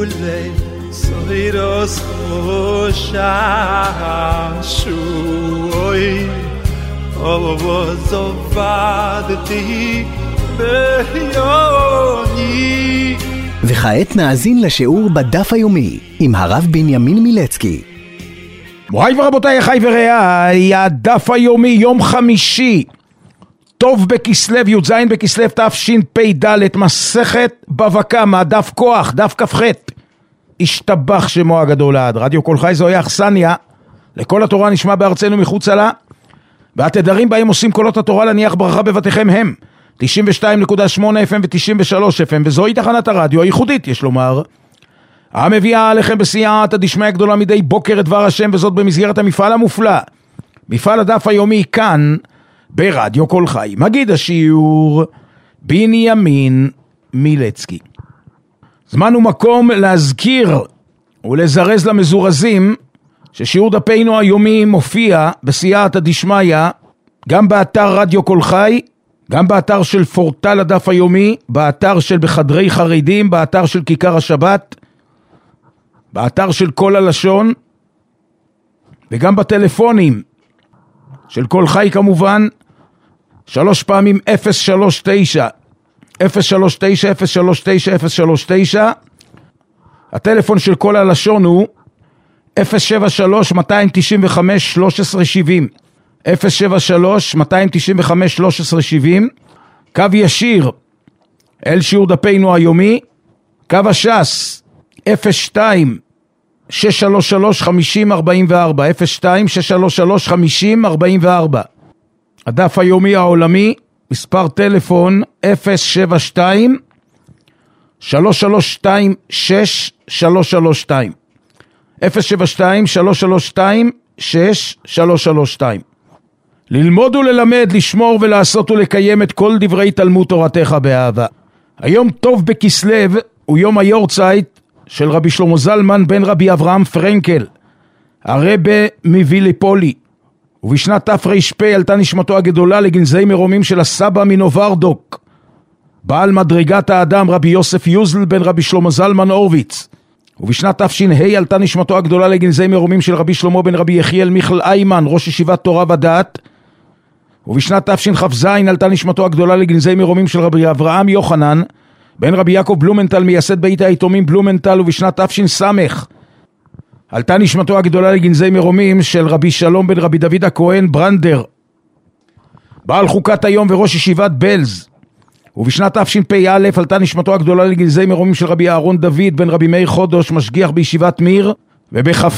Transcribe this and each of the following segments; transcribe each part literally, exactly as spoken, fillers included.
ule soiros shashui ovozovadti beyoni. וכעת נאזין לשיעור בדף היומי עם הרב בנימין מילצקי. מוריי ורבותיי, אחיי ורעיי, הדף היומי יום חמישי טוב בכסלו, י"ז בכסלו תשפ"ד, מסכת בבא קמא, דף כוח, דף כ"ח. השתבח שמו הגדול לעד. רדיו כל חי זוהי אכסניה לכל התורה נשמע בארצנו מחוצה לה, והתדרים בהם עושים קולות התורה להניח ברכה בבתיכם הם תשעים ושתיים נקודה שמונה אף אם ו-תשעים ושלוש אף אם, וזוהי תחנת הרדיו הייחודית, יש לומר, המביאה עליכם בסייעתא דשמיא גדולה מדי בוקר את דבר השם, וזאת במסגרת המפעל המופלא, מפעל הדף היומי כאן ברדיו כל חי. מגיד השיעור בנימין מילצקי. זמן ומקום להזכיר ולזרז למזורזים ששיעור דפינו היומי מופיע בסייעתא דשמיא גם באתר רדיו כל חי, גם באתר של פורטל הדף היומי, באתר של בחדרי חרדים, באתר של כיכר השבת, באתר של כל הלשון, וגם בטלפונים של כל חי כמובן, שלוש פעמים אפס שלוש תשע אפס שלוש תשע אפס שלוש תשע אפס שלוש תשע. הטלפון של כל הלשון הוא אפס שבע שלוש שתיים תשע חמש שלוש עשרה שבעים, אפס שבע שלוש שתיים תשע חמש שלוש עשרה שבעים. קו ישיר אל שיעור דפינו היומי, קו השס אפס שתיים שש שלוש שלוש חמישים ארבעים וארבע, אפס שתיים שש שלוש שלוש חמישים ארבעים וארבע. הדף היומי העולמי, מספר טלפון אפס שבע שתיים שלוש שלוש שתיים שש שלוש שלוש שתיים, אפס שבע שתיים שלוש שלוש שתיים שש שלוש שלוש שתיים. ללמוד וללמד, לשמור ולעשות ולקיים את כל דברי תלמוד תורתך באהבה. היום טוב בכסלו הוא יום היורצייט של רבי שלמה זלמן בן רבי אברהם פרנקל, הרבי מוויליפולי, ובשנת תר"פ עלתה נשמתו הגדולה לגנזי מרומים של הסבא מנוברדוק, בעל מדרגת האדם רבי יוסף יוזל בן רבי שלמה זלמן אורוויץ, ובשנת תש"ה עלתה נשמתו הגדולה לגנזי מרומים של רבי שלמה בן רבי יחיאל מיכל איימן, ראש ישיבת תורה ודעת, ובשנת תשכ"ז עלתה נשמתו הגדולה לגנזי מרומים של רבי אברהם יוחנן בן רבי יעקב בלומנטל, מייסד בית היתומים בלומנטל, ובשנת תש"ס עלתה נשמתו הגדולה לגנזי מרומים של רבי שלום בן רבי דוד הכהן ברנדר, בעל חוקת היום וראש ישיבת בלז, ובשנת תשפ"א עלתה נשמתו הגדולה לגנזי מרומים של רבי אהרון דוד בן רבי מאיר חודש, משגיח בישיבת מיר, ובכ"ה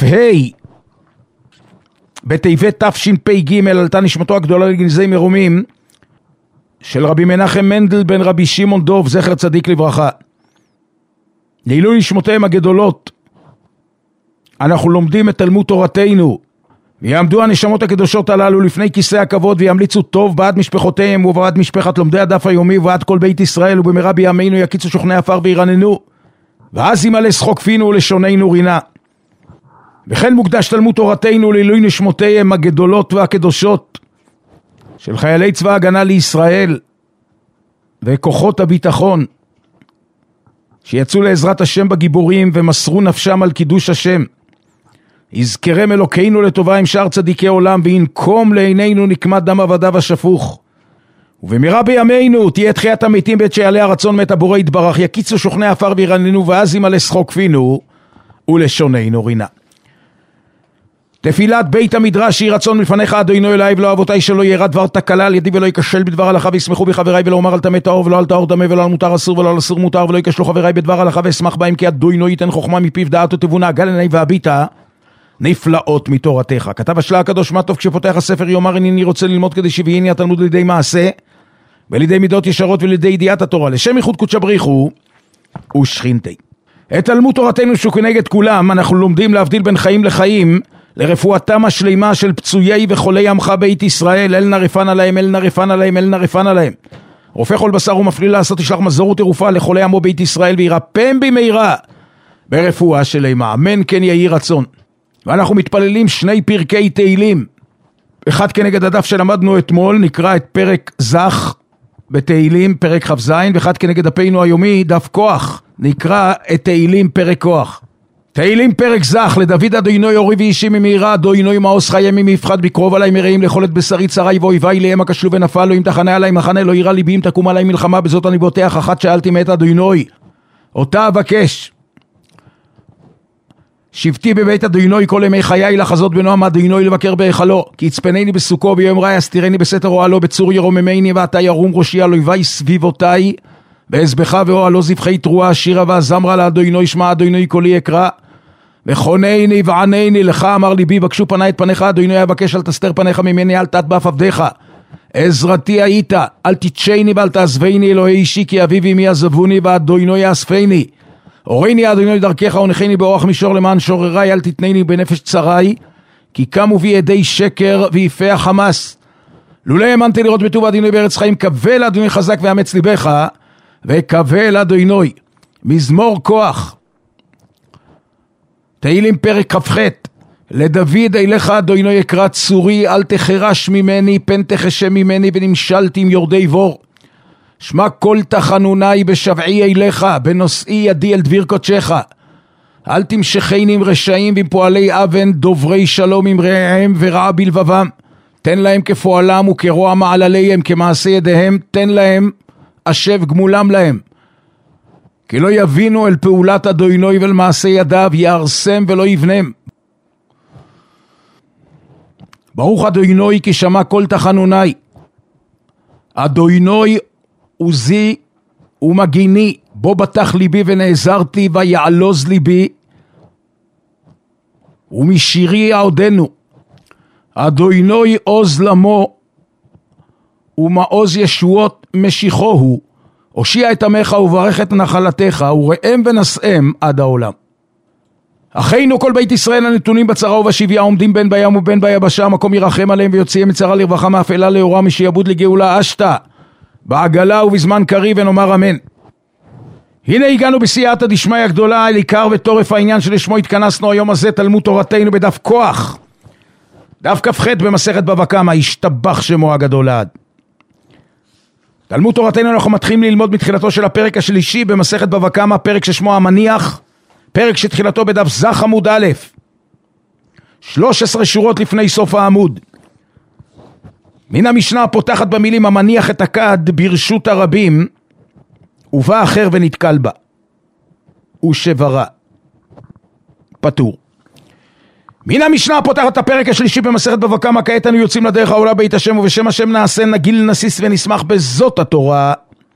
בטבת תשפ"ג עלתה נשמתו הגדולה לגנזי מרומים של רבי מנחם מנדל בן רבי שמעון דוב, זכר צדיק לברכה. לעילוי נשמותיהם הגדולות אנחנו לומדים את תלמוד תורתנו, ויעמדו הנשמות הקדושות הללו לפני כיסא הכבוד וימליצו טוב בעד משפחותיהם ובעד משפחת לומדי הדף היומי ובעד כל בית ישראל, ובמהרה בימינו יקיצו שוכני עפר וירננו, ואז ימלא שחוק פינו ולשוננו רינה. וכן מוקדש תלמוד תורתנו לעילוי נשמותיהם הגדולות והקדושות של חיילי צבא הגנה לישראל וכוחות הביטחון שיצאו לעזרת השם בגיבורים ומסרו נפשם על קידוש השם. יזכרם אלוקינו לטובה עם שאר צדיקי עולם, וינקום לעינינו נקמת דם עבדיו השפוך. ובמהרה בימינו תהיה תחיית המתים בעת שיעלה הרצון מאת הבורא יתברך, יקיצו שוכני עפר וירננו, ואז ימלא שחוק פינו ולשוננו רינה. תפילת בית המדרש יהי רצון מלפניך אדוני אלוהי ולא אבותיי, שלא ירא דבר תקלה על ידי ולא ייכשל בדבר הלכה, וישמחו בחבריי ולא אומר על טמא טהור ולא על טהור טמא ולא על מותר אסור ולא על אסור מותר, ולא ייכשלו חבריי בדבר הלכה ואשמח בהם, כי אדוני ייתן חוכמה מפיו דעת ותבונה, גל עיני והביטה נפלאות מתורתך. כתב השלה הקדוש מה טוב כשפותח הספר, יאמר הנני רוצה ללמוד כדי שביעיני התלמוד לידי מעשה ולידי מידות ישרות ולידי ידיעת התורה, לשם ייחוד קודשא בריחו ושכינתי. את תלמוד תורתנו שכנגד כולם אנחנו לומדים להבדיל בין חיים לחיים, לרפואתם השלימה של פצויי וחולי עמך בית ישראל, אל נרפן עליהם, אל נרפן עליהם, אל נרפן עליהם. רופא כל בשר ומפליל לעשות תשלח מזור ותרופה לחולי עמו בית ישראל, וירפם במהרה ברפואה שלמה, אמן כן יהי רצון. ואנחנו מתפללים שני פרקי תהילים, אחד כנגד הדף שלמדנו אתמול, נקרא את פרק זך בתהילים, פרק חפזין, ואחד כנגד דפינו היומי, דף כוח, נקרא את תהילים פרק כוח. תהילים פרק זך, לדוד אדוני אורי ואישי ממהירה, אדוני מעוז חיים ממפחד בקרוב עלי מרעים לאכולת בשרי צרי ואויבי ליהם הכשלו ונפל לו אם תחנה עלי מחנה לא ירא ליבי אם תקום עלי מלחמה בזאת אני בוטח אחת שאלתי מאת אדוני אותה אבקש שבתי בבית אדוני כל ימי חיי לחזות בנועם אדוני לבקר בהיכלו כי יצפנני בסוכו ביום רע יסתירני בסתר אוהלו בצור ירוממני ואתה ירום ראשי על אויבי סביבותי באזבחה ואוהלו זבחי תרועה שירה והזמרה לאדוני שמע אדוני קולי אקרא וחונני וענני לך אמר ליבי בקשו פני את פניך אדוני אבקש אל תסתר פניך ממני אל תת באף עבדיך עזרתי היית אל תתשני ואל תעזבני אלוהי אישי כי אבי ואמי עזבוני ואדוני יאספני אוריני אדוני דרכך ונחני באורח מישור למען שוררי אל תתנני בנפש צרי כי קמו בי ידי שקר ויפה החמאס לולא האמנתי לראות בטוב אדוני בארץ חיים קבל אדוני חזק ואמץ ליבך וקבל אדוני מזמור כוח תהילים פרק כ"ח לדוד אליך אדוני יקרא צורי אל תחרש ממני פן תחשם ממני ונמשלתי עם יורדי בור שמע כל תחנוני בשבעי אליך בנושאי ידי אל דביר קודשך אל תמשכני עם רשעים ועם פועלי אבן דוברי שלום עם רעיהם ורע בלבבם תן להם כפועלם וכרוע מעלליהם כמעשה ידיהם תן להם אשב גמולם להם כי לא יבינו אל פעולת אדוני ואל מעשה ידיו יארסם ולא יבנם ברוך אדוני כי שמע כל תחנוני אדוני עוזי ומגיני בו בטח ליבי ונעזרתי ויעלוז ליבי ומשירי עודנו אדוני עוז למו ומעוז ישועות משיחו הוא הושיע את עמך וברך את נחלתך וראם ונשאם עד העולם אחינו כל בית ישראל הנתונים בצרה ובשביה עומדים בין בים ובין ביבשה המקום ירחם עליהם ויוציאם מצרה לרווחה מאפלה לאורה משעבוד לגאולה אשתה בעגלה ובזמן קריב ונאמר אמן. הנה הגענו בסייעתא דשמיא גדולה אל עיקר וטורף העניין שלשמו התכנסנו היום הזה תלמוד תורתנו בדף כוח דף כ"ח במסכת בבא קמא השתבח שמו הגדול לעד. תלמוד תורתנו אנחנו מתחילים ללמוד מתחילתו של הפרק השלישי במסכת בבא קמא פרק ששמו המניח פרק שתחילתו בדף זך עמוד א' שלוש עשרה שורות לפני סוף העמוד. מן המשנה פותחת במילים המניח את הכד ברשות הרבים ובא אחר ונתקל בה ושברה פטור. מן המשנה פותחת הפרק השלישי במסכת בבא קמא כעת אנו יוצאים לדרך העולה בית השם ובשם השם נעשה נגיל נסיס ונשמח בזאת התורה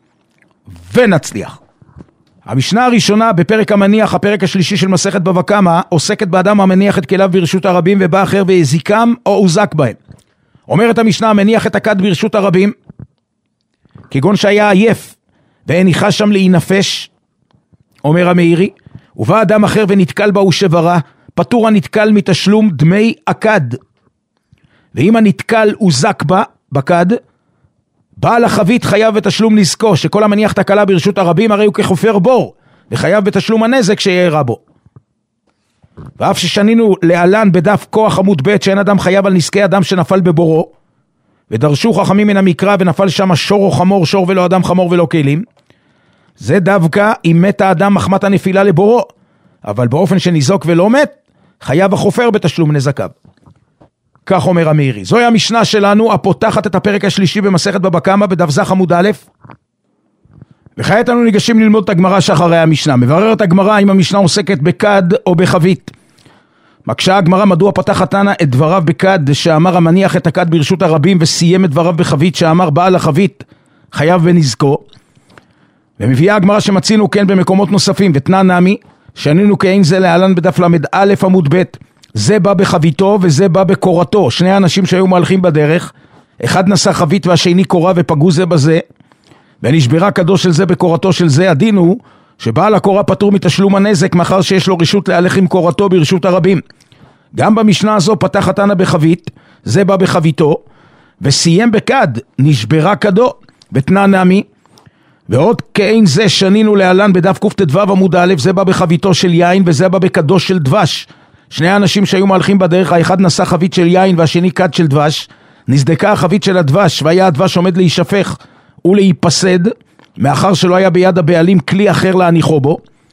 ונצליח. המשנה הראשונה בפרק המניח הפרק השלישי של מסכת בבא קמא עוסקת באדם המניח את כליו ברשות הרבים ובא אחר והזיקם או הוזק בהם. אומרת המשנה מניח את הכד ברשות הרבים כגון שהיה עייף והניחה שם להינפש אומר המאירי ובא אדם אחר ונתקל בה ושברה פטור הנתקל מתשלום דמי הכד ואם הנתקל הוזק בה בכד בעל החבית חייב בתשלום נזקו שכל המניח את הכלה ברשות הרבים הרי הוא כחופר בור וחייב בתשלום הנזק שיערה בו. ואף ששנינו להלן בדף כוח עמוד ב' שאין אדם חייב על נזקי אדם שנפל בבורו ודרשו חכמים מן המקרא ונפל שם שור או חמור שור ולא אדם חמור ולא כלים זה דווקא אם מת האדם מחמת הנפילה לבורו אבל באופן שניזוק ולא מת חייב החופר בתשלום נזקיו. כך אומר המאירי. זוהי המשנה שלנו הפותחת את הפרק השלישי במסכת בבא קמא בדף זך עמוד א' וכעת אנו ניגשים ללמוד את הגמרא שאחרי המשנה. מבררת הגמרא אם המשנה עוסקת בכד או בחבית. מקשה הגמרא מדוע פתחת תנא את דבריו בכד שאמר המניח את הכד ברשות הרבים וסיים את דבריו בחבית שאמר בעל החבית חייב בנזקו. ומביאה הגמרא שמצינו כן במקומות נוספים ותנא נמי שענינו כאין זה להלן בדף למד א' עמוד ב' זה בא בחביתו וזה בא בקורתו שני אנשים שהיו מהלכים בדרך אחד נשא חבית והשני קורה ופגעו זה בזה ונשברה כדו של זה בקורתו של זה הדין הוא שבעל הקורה פטור מתשלום הנזק מאחר שיש לו רשות להלך עם קורתו ברשות הרבים. גם במשנה הזו פתח תנא בחבית זה בא בחביתו וסיים בכד נשברה כדו ותנא נמי ועוד כאין זה שנינו להלן בדף קט"ו עמוד א' זה בא בחביתו של יין וזה בא בכדו של דבש שני אנשים שהיו מהלכים בדרך האחד נשא חבית של יין והשני כד של דבש נזדקה החבית של הדבש והיה הדבש עומד להישפך ולהיפסד מאחר שלא היה ביד הבעלים כלי אחר להניחו בו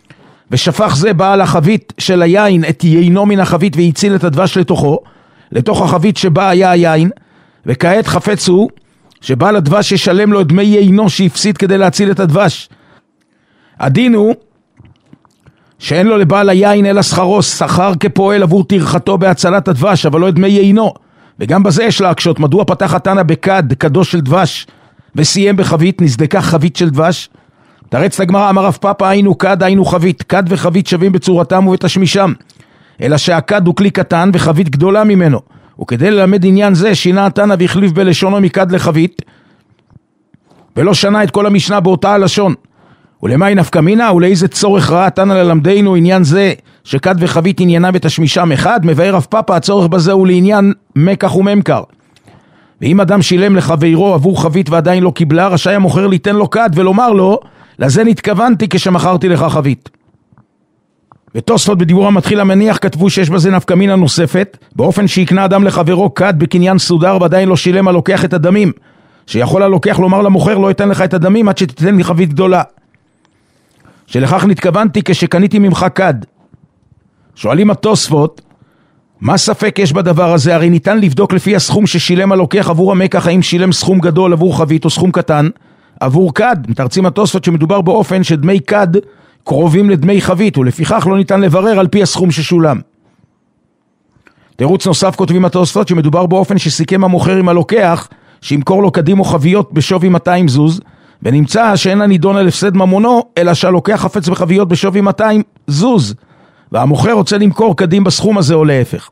ושפך זה בעל החבית של היין את יינו מן החבית והציל את הדבש לתוכו, לתוך החבית שבה היה היין, וכעת חפץ הוא שבעל הדבש ישלם לו את דמי יינו שהפסיד כדי להציל את הדבש. הדין הוא שאין לו לבעל היין אלא שכרו, שכר כפועל עבור טרחתו בהצלת הדבש, אבל לא את דמי יינו. וגם בזה יש להקשות, מדוע פתח התנא בכד, קדוש של דבש, וסיים בחבית, נזדקה חבית של דבש? תרץ לגמרא, אמר רב פאפא, היינו כד, היינו חבית, כד וחבית שווים בצורתם ובתשמישם, אלא שהכד הוא כלי קטן וחבית גדולה ממנו, וכדי ללמד עניין זה שינה התנא והחליף בלשונו מכד לחבית, ולא שנה את כל המשנה באותה הלשון. ולמאי נפקא מינה, ולאיזה צורך ראה התנא ללמדנו עניין זה שכד וחבית עניינה בתשמישם אחד? מבאר רב פאפא, הצורך בזה הוא לעניין מקח וממכר. ואם אדם שילם לחברו עבור חבית ועדיין לא קיבלה, רשאי המוכר ליתן לו כד ולומר לו, לזה נתכוונתי כשמכרתי לך חבית. ותוספות בדיבור המתחיל המניח כתבו שיש בזה נפקא מינה נוספת, באופן שיקנה אדם לחברו כד בקניין סודר ועדיין לא שילם הלוקח את הדמים, שיכול הלוקח לומר למוכר לא אתן לך את הדמים עד שתיתן לי חבית גדולה. שלכך נתכוונתי כשקניתי ממך כד. שואלים התוספות, מה ספק יש בדבר הזה? הרי ניתן לבדוק לפי הסכום ששילם הלוקח עבור המקח, האם שילם סכום גדול עבור חבית או סכום קטן עבור כד. מתרצים התוספות שמדובר באופן שדמי כד קרובים לדמי חבית, ולפיכך לא ניתן לברר על פי הסכום ששולם. תירוץ נוסף כותבים התוספות שמדובר באופן שסיכם המוכר עם הלוקח שימכור לו כדים או חביות בשווי מאתיים זוז, ונמצא שאין הנידון על הפסד ממונו, אלא שהלוקח חפץ בחביות בשווי מאתיים זוז, והמוכר רוצה למכור כדים בסכום הזה או להפך.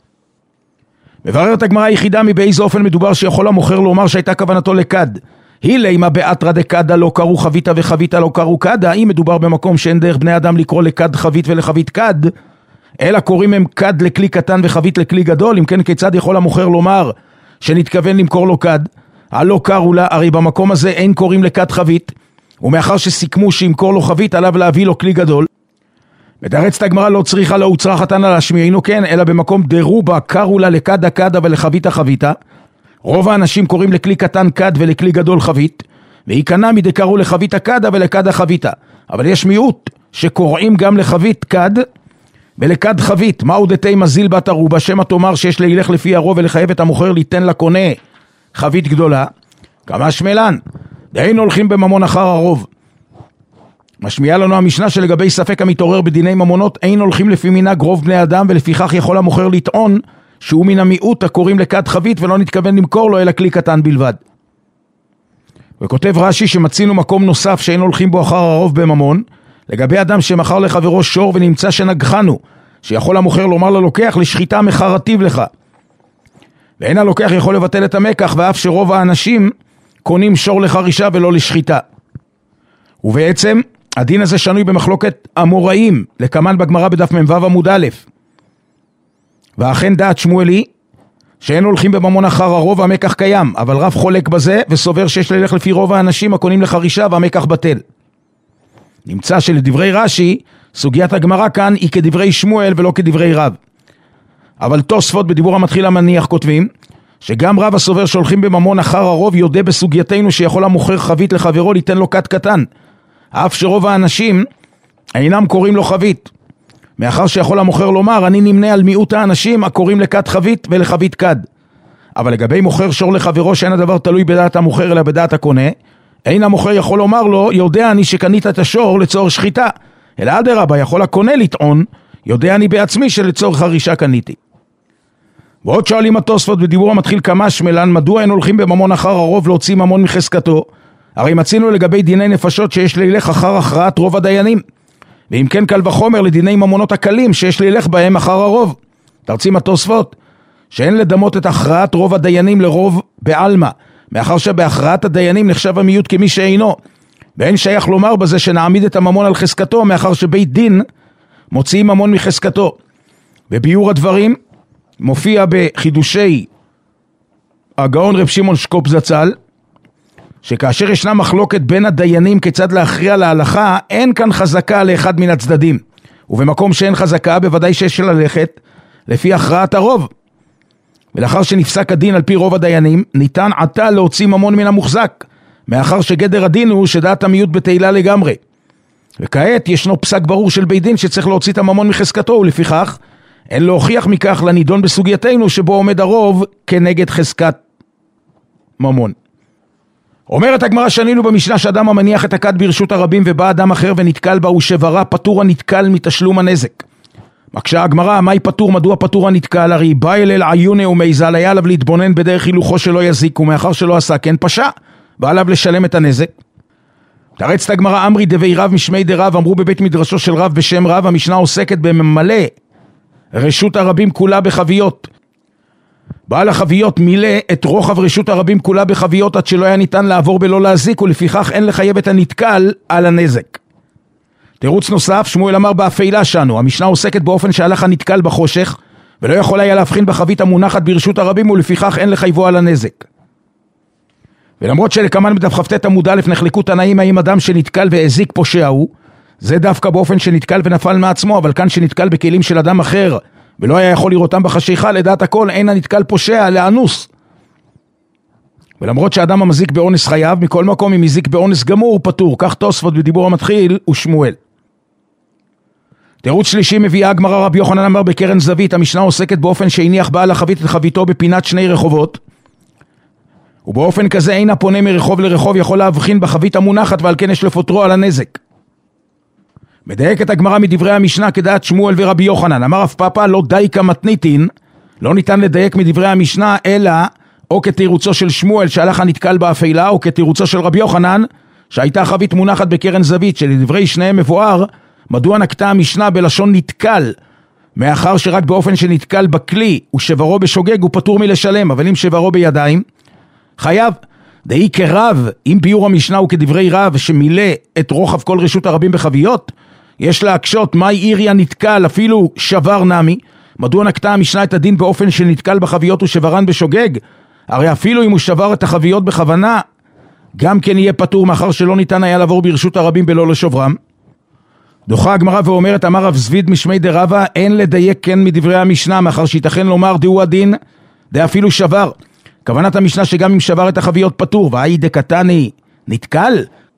מבררת הגמרא היחידה מבאיזה אופן מדובר שיכול המוכר לומר שהייתה כוונתו לכד. היא לימה באתרא דקדא לא קראו חביתה וחביתה לא קראו כדא, אם מדובר במקום שאין דרך בני אדם לקרוא לכד חבית ולחבית כד, אלא קוראים הם כד לכלי קטן וחבית לכלי גדול, אם כן כיצד יכול המוכר לומר שנתכוון למכור לו כד? הלא קראו לה, הרי במקום הזה אין קוראים לכד חבית, ומאחר שסיכמו שימכור לו חבית עליו להביא לו כלי גדול. מתרצת הגמרא לא צריכה לא הוצרך התנא להשמיענו כן, אלא במקום דרובה קראו לה לכדה כדה ולחביתה חביתה. רוב האנשים קוראים לכלי קטן כד ולכלי גדול חבית, ויקנה מדי קראו לחביתה כדה ולכדה חביתה. אבל יש מיעוט שקוראים גם לחבית כד ולכד חבית. מהו דתי מזיל בת ערובה, שמא תאמר שיש להילך לפי הרוב ולחייב את המוכר ליתן לקונה חבית גדולה? כמה שמלן, דהיינו הולכים בממון אחר הרוב. משמיעה לנו המשנה שלגבי ספק המתעורר בדיני ממונות אין הולכים לפי מנהג רוב בני אדם, ולפיכך יכול המוכר לטעון שהוא מן המיעוט הקוראים לכד חבית ולא נתכוון למכור לו אלא כלי קטן בלבד. וכותב רש"י שמצינו מקום נוסף שאין הולכים בו אחר הרוב בממון, לגבי אדם שמכר לחברו שור ונמצא שנגחנו, שיכול המוכר לומר ללוקח לשחיטה מחרתיו לך, ואין הלוקח יכול לבטל את המקח, ואף שרוב האנשים קונים שור לחרישה ולא לשחיטה. ובעצם הדין הזה שנוי במחלוקת אמוראים, לקמן בגמרא בדף מ"ו עמוד א'. ואכן דעת שמואלי שאין הולכים בממון אחר הרוב והמקח קיים, אבל רב חולק בזה וסובר שיש ללך לפי רוב האנשים הקונים לחרישה והמקח בטל. נמצא שלדברי רש"י סוגיית הגמרא כאן היא כדברי שמואל ולא כדברי רב. אבל תוספות בדיבור המתחיל המניח כותבים שגם רב הסובר שהולכים בממון אחר הרוב יודע בסוגייתנו שיכול המוכר חבית לחברו ליתן לו כד קטן, אף שרוב האנשים אינם קוראים לו חבית, מאחר שיכול המוכר לומר אני נמנה על מיעוט האנשים הקוראים לכד חבית ולחבית כד. אבל לגבי מוכר שור לחברו שאין הדבר תלוי בדעת המוכר אלא בדעת הקונה, אין המוכר יכול לומר לו יודע אני שקנית את השור לצורך שחיטה, אלא אדרבה יכול הקונה לטעון יודע אני בעצמי שלצורך חרישה קניתי. ועוד שואלים התוספות בדיבור המתחיל כמה שמלן, מדוע אין הולכים בממון אחר הרוב להוציא ממון מחזקתו? הרי מצינו לגבי דיני נפשות שיש לילך אחר הכרעת רוב הדיינים, ואם כן קל וחומר לדיני ממונות הקלים שיש לילך בהם אחר הרוב. תרצים התוספות שאין לדמות את הכרעת רוב הדיינים לרוב בעלמא, מאחר שבהכרעת הדיינים נחשב המיעוט כמי שאינו, ואין שייך לומר בזה שנעמיד את הממון על חזקתו, מאחר שבית דין מוציאים ממון מחזקתו. בביאור הדברים מופיע בחידושי הגאון רב שמעון שקופ זצ"ל, שכאשר ישנה מחלוקת בין הדיינים כיצד להכריע להלכה, אין כאן חזקה לאחד מן הצדדים, ובמקום שאין חזקה בוודאי שיש ללכת לפי הכרעת הרוב. ולאחר שנפסק הדין על פי רוב הדיינים, ניתן עתה להוציא ממון מן המוחזק, מאחר שגדר הדין הוא שדעת המיעוט בתהילה לגמרי. וכעת ישנו פסק ברור של בית דין שצריך להוציא את הממון מחזקתו, ולפיכך אין להוכיח מכך לנידון בסוגייתנו שבו עומד הרוב כנגד חזקת ממון. אומרת הגמרא, שנינו במשנה שאדם המניח את הכד ברשות הרבים ובא אדם אחר ונתקל בה ושברה, פטור הנתקל מתשלום הנזק. מקשה הגמרא, מהי פטור? מדוע פטור הנתקל? הרי בא אל אל עיוני ומייזל, היה עליו להתבונן בדרך הילוכו שלא יזיק, ומאחר שלא עשה כן פשע, בא עליו לשלם את הנזק. תרצת הגמרא, אמרי דבי רב משמי דרב, אמרו בבית מדרשו של רב בשם רב, המשנה עוסקת בממלא רשות הרבים כולה בחביות. בעל החביות מילא את רוחב רשות הרבים כולה בחביות עד שלא היה ניתן לעבור בלא להזיק, ולפיכך אין לחייב את הנתקל על הנזק. תירוץ נוסף, שמואל אמר באפלה שנו, המשנה עוסקת באופן שהלך הנתקל בחושך ולא יכול היה להבחין בחבית המונחת ברשות הרבים, ולפיכך אין לחייבו על הנזק. ולמרות שלכמן בדף כ"ט עמוד א' נחלקו תנאים האם אדם שנתקל והזיק פושע הוא, זה דווקא באופן שנתקל ונפל מעצמו, אבל כאן שנתקל בכלים של אדם אחר ולא היה יכול לראותם בחשיכה, לדעת הכל אין הנתקל פושע לאנוס. ולמרות שאדם המזיק באונס חייב, מכל מקום אם הזיק באונס גמור פטור, כך תוספות בדיבור המתחיל ושמואל. תירוץ שלישי מביאה הגמרא, רבי יוחנן אמר בקרן זווית, המשנה עוסקת באופן שהניח בעל החבית את חביתו בפינת שני רחובות, ובאופן כזה אין הפונה מרחוב לרחוב יכול להבחין בחבית המונחת, ועל כן יש לפוטרו על הנזק. מדייקת הגמרא מדברי המשנה כדעת שמואל ורבי יוחנן, אמר רב פאפא לא דייקה מתניתין, לא ניתן לדייק מדברי המשנה אלא או כתירוצו של שמואל שהלך הנתקל באפלה, או כתירוצו של רבי יוחנן שהייתה חבית מונחת בקרן זווית, שלדברי שניהם מבואר מדוע נקטה המשנה בלשון נתקל, מאחר שרק באופן שנתקל בכלי ושברו בשוגג הוא פטור מלשלם, אבל אם שברו בידיים חייב. דהי כרב, אם ביור המשנה הוא כדברי רב שמילא את רוחב כל רשות הרבים בחביות, יש להקשות מהי עיריה נתקל אפילו שבר נמי, מדוע נקטה המשנה את הדין באופן שנתקל בחביות ושברן בשוגג? הרי אפילו אם הוא שבר את החביות בכוונה גם כן יהיה פטור, מאחר שלא ניתן היה לעבור ברשות הרבים בלא לשוברם. דוחה הגמרא ואומרת, אמר רב זביד משמי דרבה, אין לדייק כן מדברי המשנה, מאחר שיתכן לומר דהו הדין דה אפילו שבר. כוונת המשנה שגם אם שבר את החביות פטור, והאי דקתני נתקל,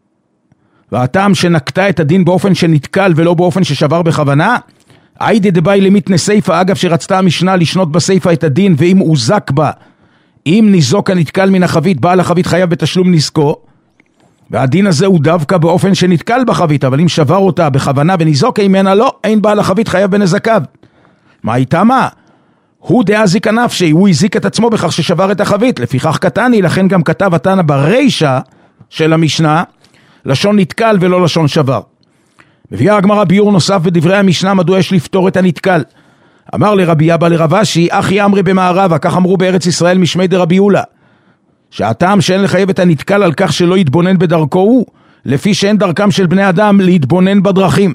והטעם שנקטה את הדין באופן שנתקל ולא באופן ששבר בכוונה, האי דדבאי למתנה סייפה, אגב שרצתה המשנה לשנות בסייפה את הדין, ואם הוזק בה, אם ניזוק הנתקל מן החבית, בעל החבית חייב בתשלום נזקו, והדין הזה הוא דווקא באופן שנתקל בחבית, אבל אם שבר אותה בכוונה וניזוק ממנה, לא, אין בעל החבית חייב בנזקיו. מה הייתה מה? הוא דאזיק הנפשי, הוא הזיק את עצמו בכך ששבר את החבית, לפיכך קטני, לכן גם כתב התנא ברישה של המשנה, לשון נתקל ולא לשון שבר. מביאה הגמרא ביור נוסף בדברי המשנה, מדוע יש לפתור את הנתקל. אמר לרבי אבא לרב אשי, אחי אמרי במערבה, כך אמרו בארץ ישראל משמי דרבי יהודה, שהטעם שאין לחייב את הנתקל על כך שלא יתבונן בדרכו הוא, לפי שאין דרכם של בני אדם להתבונן בדרכים.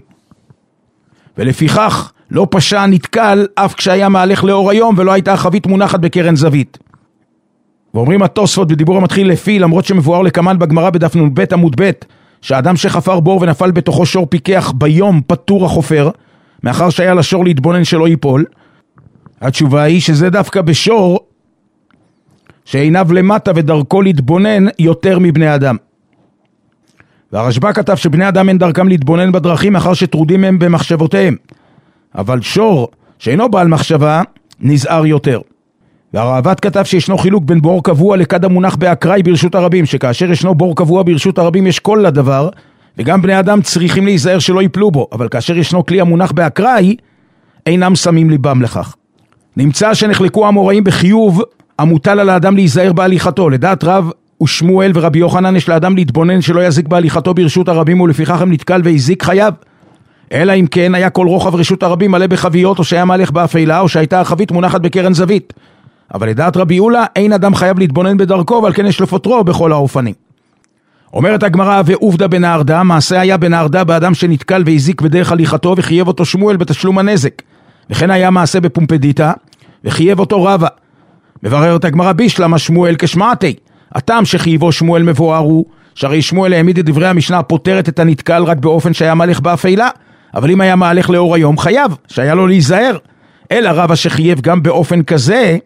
ולפיכך לא פשע נתקל אף כשהיה מהלך לאור היום ולא הייתה החבית מונחת בקרן זווית. ואומרים התוספות בדיבור המתחיל לפי, למרות שמבואר לכמן בגמרא בדף נ"ב עמוד ב' שהאדם שחפר בור ונפל בתוכו שור פיקח ביום פטור החופר, מאחר שהיה לשור להתבונן שלא ייפול. התשובה היא שזה דווקא בשור שעיניו למטה ודרכו להתבונן יותר מבני אדם. והרשב"א כתב שבני אדם אין דרכם להתבונן בדרכים מאחר שטרודים הם במחשבותיהם, אבל שור שאינו בעל מחשבה נזהר יותר. והרעב"ד כתב שישנו חילוק בין בור קבוע לכד המונח באקראי ברשות הרבים, שכאשר ישנו בור קבוע ברשות הרבים יש כל לדבר, וגם בני אדם צריכים להיזהר שלא ייפלו בו, אבל כאשר ישנו כלי המונח באקראי אינם שמים ליבם לכך. נמצא שנחלקו המוראים בחיוב המוטל על האדם להיזהר בהליכתו. לדעת רב ושמואל ורבי יוחנן יש לאדם להתבונן שלא יזיק בהליכתו ברשות הרבים, ולפיכך הם נתקל והזיק חייב. אלא אם כן היה כל רוחב רשות הרבים מלא בחביות, או שהיה מהלך באפלה, או שהייתה החבית מונחת בקרן זווית. אבל לדעת רבי יהודה אין אדם חייב להתבונן בדרכו, אבל כן יש לפוטרו בכל האופנים. אומרת הגמרא, ועובדה בנהרדה, מעשה היה בנהרדה באדם שנתקל והזיק בדרך הליכתו, וחייב אותו שמואל בתשלום הנזק. וכן היה מעשה בפומפדיטה, וחייב אותו רבא. מבררת הגמרא בישלמה שמואל כשמעתי. הטעם שחייבו שמואל מבואר הוא, שהרי שמואל העמיד את דברי המשנה פותרת את הנתקל רק באופן שהיה מהלך באפלה, אבל אם היה מהלך לאור היום חייב, שהיה לו להיזהר. אלא רבא שחייב גם באופן כזה,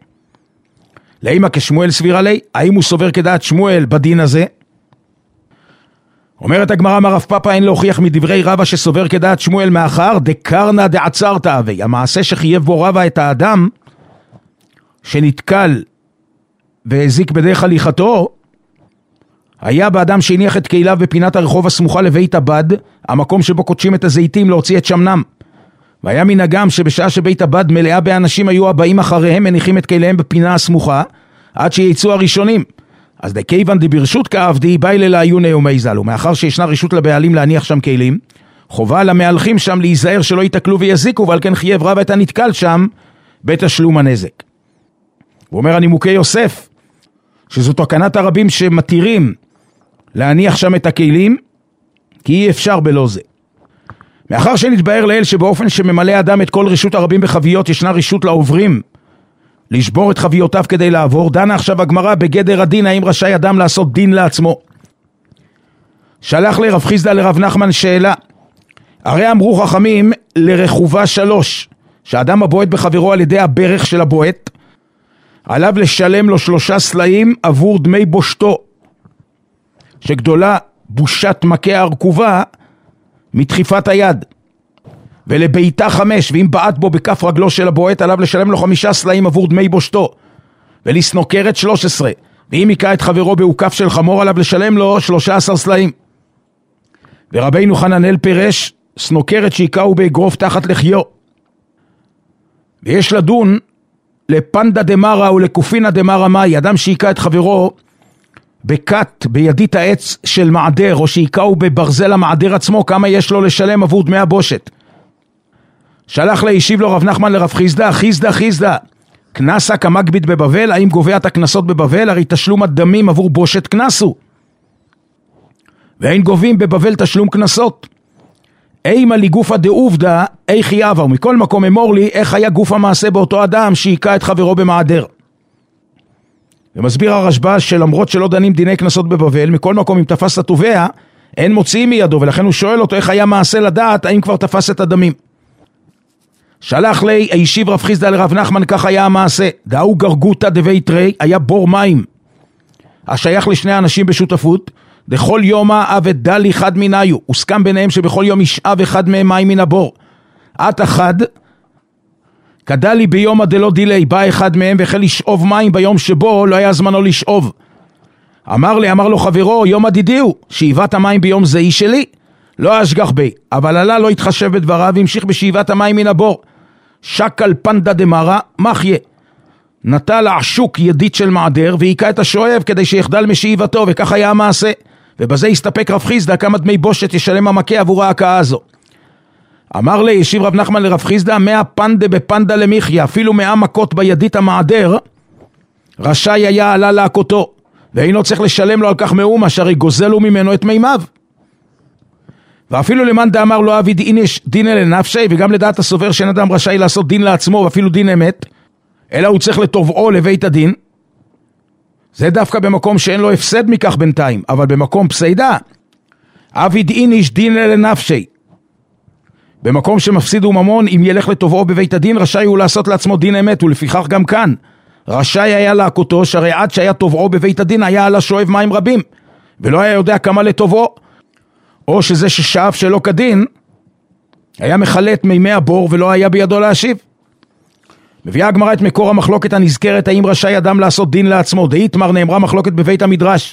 לאמא כשמואל סביר עלי, האם הוא סובר כדעת שמואל בדין הזה? אומרת הגמרא, מרב פאפא אין להוכיח מדברי רבא שסובר כדעת שמואל מאחר דקרנה דעצרת אבי. המעשה שחייב בו רבא את האדם שנתקל והזיק בדרך הליכתו היה באדם שהניח את קהיליו בפינת הרחוב הסמוכה לבית הבד, המקום שבו קודשים את הזיתים להוציא את שמנם. והיה מנהגם שבשעה שבית הבד מלאה באנשים היו הבאים אחריהם מניחים את קהיליהם בפינה הסמוכה עד שיצאו הראשונים. אז דכיוון דברשות כעבדי באי ללעיוני יומי ז"ל, ומאחר שישנה רשות לבעלים להניח שם כלים, חובה למהלכים שם להיזהר שלא יתקלו ויזיקו, ועל כן חייב רבא את הנתקל שם בתשלום הנזק. הוא אומר הנימוקי יוסף, שזו תקנת הרבים שמתירים להניח שם את הכלים, כי אי אפשר בלא זה. מאחר שנתבהר לאל שבאופן שממלא אדם את כל רשות הרבים בחביות, ישנה רשות לעוברים לשבור את חביותיו כדי לעבור. דנה עכשיו הגמרא בגדר הדין, האם רשאי אדם לעשות דין לעצמו. שלח לרב חיסדא לרב נחמן שאלה, הרי אמרו חכמים לרחובה שלוש, שאדם הבועט בחברו על ידי הברך של הבועט, עליו לשלם לו שלושה סלעים עבור דמי בושתו, שגדולה בושת מכה הרכובה מדחיפת היד, ולביתה חמש, ואם בעט בו בכף רגלו של הבועט עליו לשלם לו חמישה סלעים עבור דמי בושתו, ולסנוקרת שלוש עשרה, ואם יקע את חברו בעוקף של חמור עליו לשלם לו שלושה עשר סלעים. ורבינו חננאל פירש סנוקרת שיקעו באגרוף תחת לחיו. ויש לדון לפנדה דמרה ולקופינה דמרה מאי, אדם שיקע את חברו בקט בידית העץ של מעדר, או שיקעו בברזל המעדר עצמו, כמה יש לו לשלם עבור דמי הבושת. שלח להשיב לו רב נחמן לרב חיסדא, חיסדא חיסדא, כנסה כמגביד בבבל, האם גובה את הכנסות בבבל? הרי תשלום הדמים עבור בושת כנסו, ואין גובים בבבל תשלום כנסות. אימה לי גופה דעובדא, איך חייבה, ומכל מקום אמור לי איך היה גוף המעשה באותו אדם שיקע את חברו במעדר. ומסביר הרשב"א שלמרות שלא דנים דיני כנסות בבבל, מכל מקום אם תפס את התובע אין מוציאים מידו, ולכן הוא שואל אותו איך היה מעשה לדעת האם כבר תפס את הדמים. שלח לי הישיב רב חיסדא לרב נחמן, כך היה המעשה, דאו גרגותא דבית רי, היה בור מים השייך לשני אנשים בשותפות, דכל יומא עבד דלי חד מניו, הוסכם ביניהם שבכל יום ישאב אחד מהם מים מן הבור. עת אחד כדלי ביומא דלא דילי, בא אחד מהם והחל לשאוב מים ביום שבו לא היה זמנו לשאוב. אמר לי, אמר לו חברו, יום הדידיו, שאיבת המים ביום זה היא שלי, לא אשגח בי, אבל עלה לא התחשב בדבריו והמשיך בשאיבת המים מן הבור. שקל פנדה דמרה מחיה, נטל עשוק ידית של מעדר והיקע את השואב כדי שיחדל משאיבתו, וכך היה המעשה. ובזה הסתפק רב חיסדא כמה דמי בושת ישלם המכה עבור ההקעה הזו. אמר לי, ישיב רב נחמן לרב חיסדא, מאה פנדה בפנדה למחיה, אפילו מאה מכות בידית המעדר רשאי היה עלה להכותו, ואינו צריך לשלם לו על כך מאומה, שהרי גוזלו ממנו את מימיו. ואפילו למאן דאמר לא אבי איניש דינא לנפשי, וגם לדעת הסובר שאין אדם רשאי לעשות דין לעצמו ואפילו דין אמת, אלא הוא צריך לתובעו לבית הדין, זה דווקא במקום שאין לו הפסד מכך בינתיים, אבל במקום פסיידה, אבי איניש דינא לנפשי, במקום שמפסיד הוא ממון, אם ילך לתובעו בבית הדין, רשאי הוא לעשות לעצמו דין אמת, ולפיכך גם כאן, רשאי היה להכותו, שהרי עד שהיה תובעו בבית הדין, היה על השואב מים רבים, ולא היה יודע כמה לתובעו, או שזה ששאב שלא כדין, היה מחלט מימי הבור, ולא היה בידו להשיב. מביאה הגמרא את מקור המחלוקת הנזכרת, האם רשאי אדם לעשות דין לעצמו. דאיתמר, נאמרה מחלוקת בבית המדרש.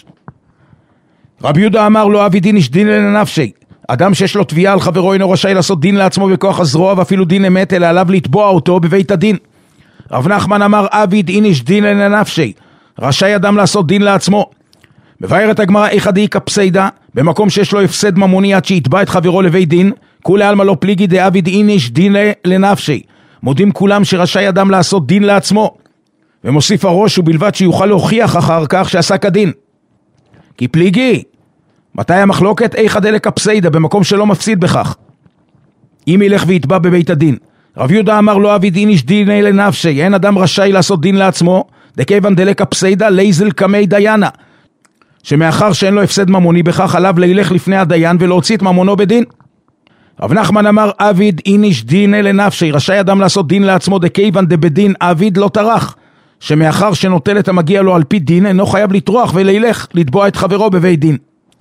רבי יהודה אמר לו, אבי דין איש דין לנפשי, אדם שיש לו תביעה על חברו אינו רשאי לעשות דין לעצמו בכוח הזרוע, ואפילו דין אמת, אלא עליו לתבוע אותו בבית הדין. רב נחמן אמר, אבי דין איש דין לנפשי, רשאי אדם לעשות דין לעצמו. מבארת הגמרא, איך דאיכא פסיידא, במקום שיש לו הפסד ממוני עד שיתבע את חברו לבית דין, כולי עלמא לא פליגי דאבי דין איש דין לנפשי, מודים כולם שרשאי אדם לעשות דין לעצמו, ומוסיף הראש ובלבד שיוכל להוכיח אחר כך שעשה כדין. כי פליגי, מתי המחלוקת? איכא דלקא פסיידא, במקום שלא מפסיד בכך, אם ילך ויתבע בבית הדין. רב יהודה אמר לו, אבי דין איש דין לנפשי, אין אדם רשאי לעשות דין לעצמו, דכיוון דלקא פסיידא לייזל קמי דיינה, שמאחר שאין לו הפסד ממוני בכך, עליו לילך לפני הדיין ולהוציא את ממונו בדין. רב נחמן אמר, אביד איניש דין לנפשי, רשאי אדם לעשות דין לעצמו, דכיוון דבדין אביד לא טרח, שמאחר שנוטל את המגיע לו על פי דין, אינו חייב לטרוח ולילך לתבוע את חברו בבית דין.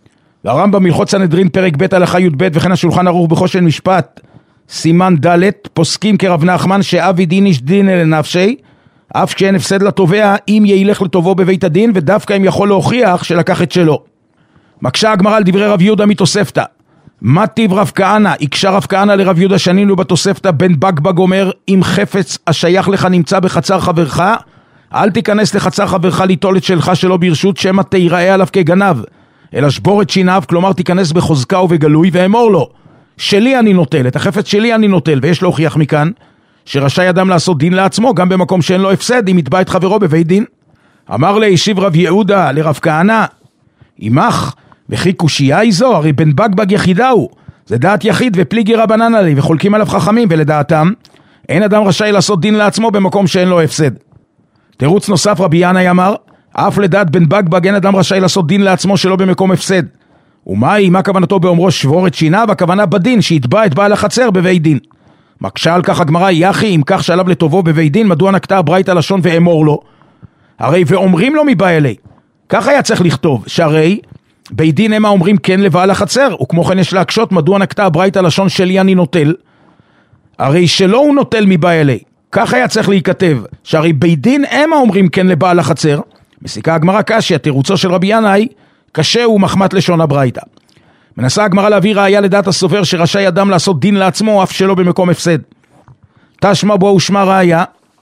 והרמב"ם בהלכות סנהדרין פרק ב' הלכה י"ב וכן השולחן ערוך בחושן משפט סימן ד' פוסקים כרב נחמן שאבי דין איש דין לנפשי, אף כשאין הפסד לתובע אם ילך לטובו בבית הדין, ודווקא אם יכול להוכיח שלקח את שלו. מקשה הגמרא על דברי רב יהודה מתוספתא. מה טיב רב כהנא? הקשה רב כהנא לרב יהודה שנינו בתוספתא, בן בגבג אומר, אם חפץ השייך לך נמצא בחצר חברך, אל תיכנס לחצר חברך ליטול את שלך שלא ברשות, שמא תיראה עליו כגנב, אלא שבור את שיניו, כלומר תיכנס בחוזקה ובגלוי, ואמור לו, שלי אני נוטל, את החפץ שלי אני נוטל. ויש להוכיח מכאן שרשאי אדם לעשות דין לעצמו גם במקום שאין לו הפסד, אם יתבע את חברו בבית דין. אמר לה, השיב רב יהודה לרב כהנא, עמך וכי קושייה איזו, הרי בן בגבג יחידה הוא, זה דעת יחיד ופליגי רבנן עלי, וחולקים עליו חכמים, ולדעתם אין אדם רשאי לעשות דין לעצמו במקום שאין לו הפסד. תירוץ נוסף רבי ינאי אמר, אף לדעת בן בגבג אין אדם רשאי לעשות דין לעצמו שלא במקום הפסד. ומהי, מה כוונתו באומרו שבור את שיניו? הכוונה בדין, שיתבע את בעל החצר בבית דין. מקשה על כך הגמרא, יחי, אם כך שעליו לטובו בבית דין, מדוע נקטה הברייתא לשון ואמור לו? הרי ואומרים לו מבא אלי. כך היה צריך לכתוב, שהרי בית דין הם אומרים כן לבעל החצר, וכמו כן יש להקשות, מדוע נקטה הברייתא לשון שלי אני נוטל? הרי שלא הוא נוטל מבא אלי. כך היה צריך להיכתב, שהרי בית דין הם אומרים כן לבעל החצר. מסיקה הגמרא קשיא, תירוצו של רבי ינאי, קשה ומחמת לשון הברייתא. מנסה הגמרא להביא ראיה לדעת הסופר שרשאי אדם לעשות דין לעצמו אף שלא במקום הפסד. תשמע בו ושמע ראיה.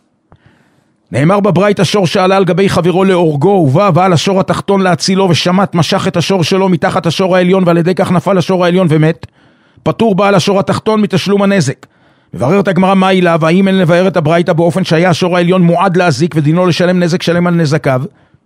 נאמר בברייתא שור שעלה על גבי חברו להורגו, ובא ועל השור התחתון להצילו, ושמט משך את השור שלו מתחת השור העליון, ועל ידי כך נפל השור העליון ומת. פטור בעל השור התחתון מתשלום הנזק. מבררת הגמרא מה אילה, והאם אין לבאר את הברייתא באופן שהיה השור העליון מועד להזיק ודינו לשלם נזק שלם על נזקיו.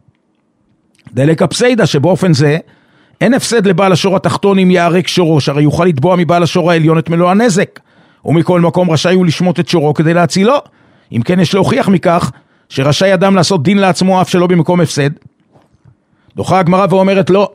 דלק הפסיידא שבאופן זה אין הפסד לבעל השור התחתון אם יערק שורו, שהרי יוכל לתבוע מבעל השור העליון את מלוא הנזק, ומכל מקום רשאי הוא לשמוט את שורו כדי להצילו. אם כן יש להוכיח מכך שרשאי אדם לעשות דין לעצמו אף שלא במקום הפסד. דוחה הגמרא ואומרת לא,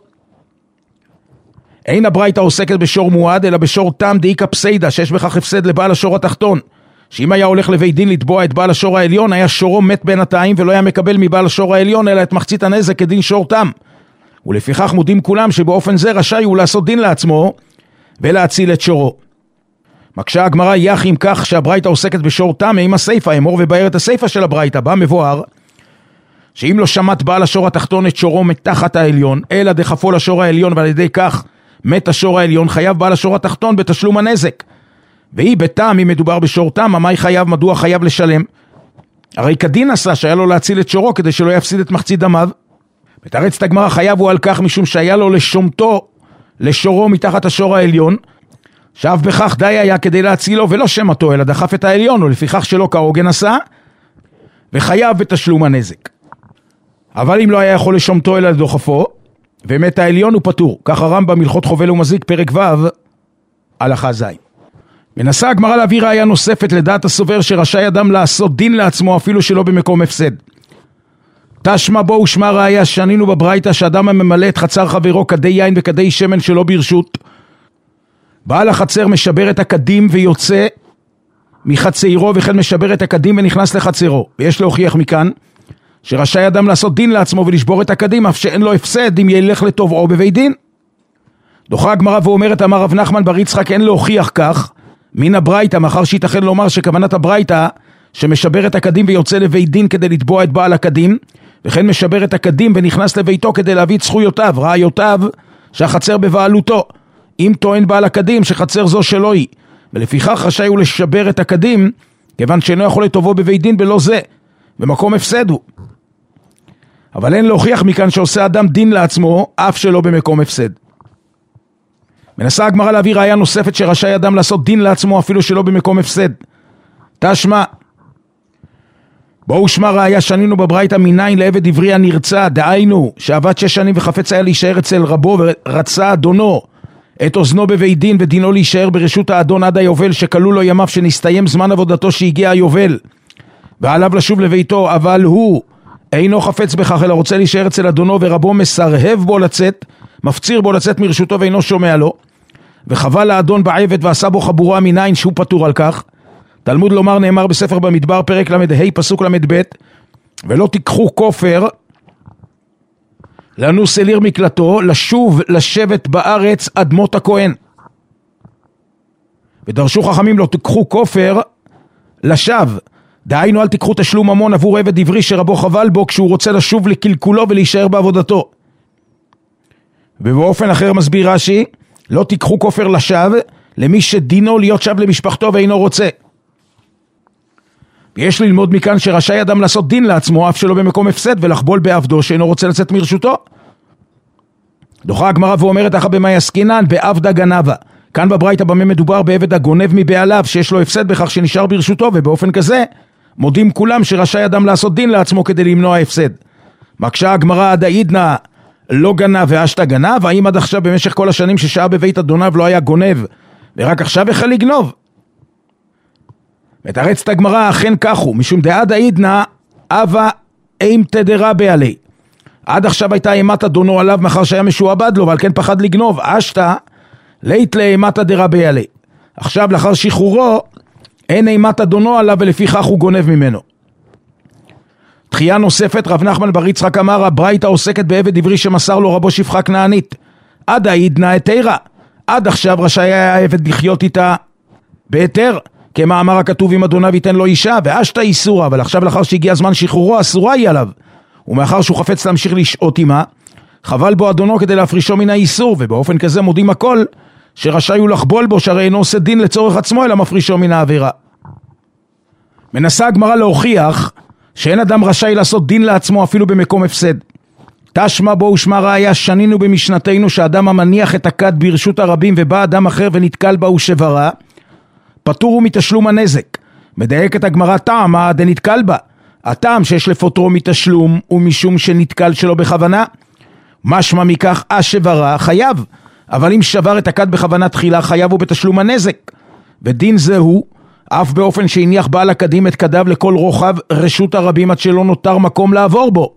אין הברייתא עוסקת בשור מועד אלא בשור תם דאיכא פסיידא, שיש בכך הפסד לבעל השור התחתון, שאם היה הולך לבית דין לתבוע את בעל השור העליון היה שורו מת בינתיים ולא היה מקבל מבעל השור העליון אלא את מחצית הנזק כדין שור תם, ולפיכך מודים כולם שבאופן זה רשאי הוא לעשות דין לעצמו ולהציל את שורו. מקשה הגמרא, יח אם כך שהברייתא עוסקת בשור תם עם הסייפה, אמור ובאר את הסייפה של הברייתא, בה מבואר שאם לא שמט בעל השור התחתון את שורו מתחת העליון אלא דחפו לשור העליון ועל ידי כך מת השור העליון, חייב בעל השור התחתון בתשלום הנזק. והיא בתם, אם מדובר בשור תם, מה חייב, מדוע חייב לשלם? הרי כדין עשה שהיה לו להציל את שורו כדי שלא יפסיד את מחצית דמיו. מתרצת הגמרא, חייב הוא על כך משום שהיה לו לשומתו לשורו מתחת השור העליון, שאף בכך די היה כדי להצילו ולא שמתו אלא דחף את העליון, ולפיכך שלא כהוגן עשה וחייב בתשלום הנזק. אבל אם לא היה יכול לשומתו אלא לדוחפו ומת העליון הוא פטור. כך הרמב"ם בהלכות חובל ומזיק פרק ו' הלכה ז'. מנסה הגמרא להביא ראיה נוספת לדעת הסובר שרשאי אדם לעשות דין לעצמו אפילו שלא במקום הפסד. תשמע בו ושמע ראיה שנינו בברייתא שאדם הממלא את חצר חברו כדי יין וכדי שמן שלא ברשות, בעל החצר משבר את הקדים ויוצא מחצרו וכן משבר את הקדים ונכנס לחצרו. ויש להוכיח מכאן שרשאי אדם לעשות דין לעצמו ולשבור את הקדים אף שאין לו הפסד אם ילך לתובעו בבית דין. דוחה הגמרא ואומרת, אמר רב נחמן בר יצחק, אין להוכיח כך מן הברייתא, מאחר שיתכן לומר שכוונת הברייתא שמשבר את הקדים ויוצא לבית דין כדי לתבוע את בעל הקדים, וכן משבר את הקדים ונכנס לביתו כדי להביא את זכויותיו, ראיותיו שהחצר בבעלותו. אם טוען בעל הקדים שחצר זו שלו היא, ולפיכך רשאי הוא לשבר את הקדים, כיוון שאינו יכול לתובעו בבית דין בלא זה, במקום הפסד הוא. אבל אין להוכיח מכאן שעושה אדם דין לעצמו אף שלא במקום הפסד. מנסה הגמרא להביא ראיה נוספת שרשאי אדם לעשות דין לעצמו אפילו שלא במקום הפסד. תשמע בואו שמע ראיה שנינו בברייתא מניין לעבד עברי הנרצע, דהיינו שעבד שש שנים וחפץ היה להישאר אצל רבו ורצה אדונו את אוזנו בבית דין ודינו להישאר ברשות האדון עד היובל שכלו לו ימיו שנסתיים זמן עבודתו שהגיע היובל ועליו לשוב לביתו, אבל הוא אינו חפץ בכך אלא רוצה להישאר אצל אדונו ורבו מסרהב בו לצאת, מפציר בו לצאת מרשותו ואינו שומע לו, וחבל לאדון בעבד ועשה בו חבורה מניין שהוא פטור על כך. תלמוד לומר נאמר בספר במדבר פרק למד ה' פסוק למד ב', ולא תיקחו כופר לנוס אל עיר מקלטו, לשוב לשבת בארץ אדמות הכהן. ודרשו חכמים לא תיקחו כופר לשווא, דהיינו אל תיקחו תשלום ממון עבור עבד עברי שרבו חבל בו כשהוא רוצה לשוב לקלקולו ולהישאר בעבודתו. ובאופן אחר מסביר רש"י, לא תיקחו כופר לשווא למי שדינו להיות שב למשפחתו ואינו רוצה. ויש ללמוד מכאן שרשאי אדם לעשות דין לעצמו אף שלא במקום הפסד ולחבול בעבדו שאינו רוצה לצאת מרשותו. דוחה הגמרא ואומרת אחא במאי עסקינן בעבדה גנבה. כאן בברייתא במה מדובר בעבד הגונב מבעליו שיש לו הפסד בכך שנשאר ברשותו, ובאופן כזה מודים כולם שרשאי אדם לעשות דין לעצמו כדי למנוע הפסד. מקשה הגמרא עד העידנא לא גנב ואשתא גנב, האם עד עכשיו במשך כל השנים ששהה בבית אדוניו לא היה גונב ורק עכשיו החל לגנוב? מתרצת הגמרא אכן כך הוא, משום דעד העידנא אבא אימא דרבי עלי. עד עכשיו הייתה אימת אדונו עליו מאחר שהיה משועבד לו ועל כן פחד לגנוב. אשתא לית לאימת דרבי עלי. עכשיו לאחר שחרורו אין אימת אדונו עליו ולפיכך הוא גונב ממנו. תחייה נוספת, רב נחמן בר יצחק אמר, הברייתא עוסקת בעבד עברי שמסר לו רבו שפחה כנענית. עד העידנא היתרה. עד עכשיו רשאי היה העבד לחיות איתה בהיתר, כמאמר הכתוב אם אדוניו ייתן לו אישה, ואשתא איסורה, אבל עכשיו לאחר שהגיע הזמן שחרורו אסורה היא עליו. ומאחר שהוא חפץ להמשיך לשהות עמה, חבל בו אדונו כדי להפרישו מן האיסור, ובאופן כזה מודים הכל שרשאי הוא לחבול בו, שהרי אינו עושה דין לצורך עצמו אלא מפרישו מן העבירה. מנסה הגמרא להוכיח שאין אדם רשאי לעשות דין לעצמו אפילו במקום הפסד. תשמע בו ושמע ראיה, שנינו במשנתנו שאדם המניח את הכד ברשות הרבים ובא אדם אחר ונתקל בה ושברה, פטור הוא מתשלום הנזק. מדייקת הגמרא טעמה דנתקל בה. הטעם שיש לפוטרו מתשלום הוא משום שנתקל שלו בכוונה. משמע מכך השברה חייב, אבל אם שבר את הכד בכוונה תחילה חייב הוא בתשלום הנזק. ודין זהו אף באופן שהניח בעל הכדים את כדיו לכל רוחב רשות הרבים עד שלא נותר מקום לעבור בו.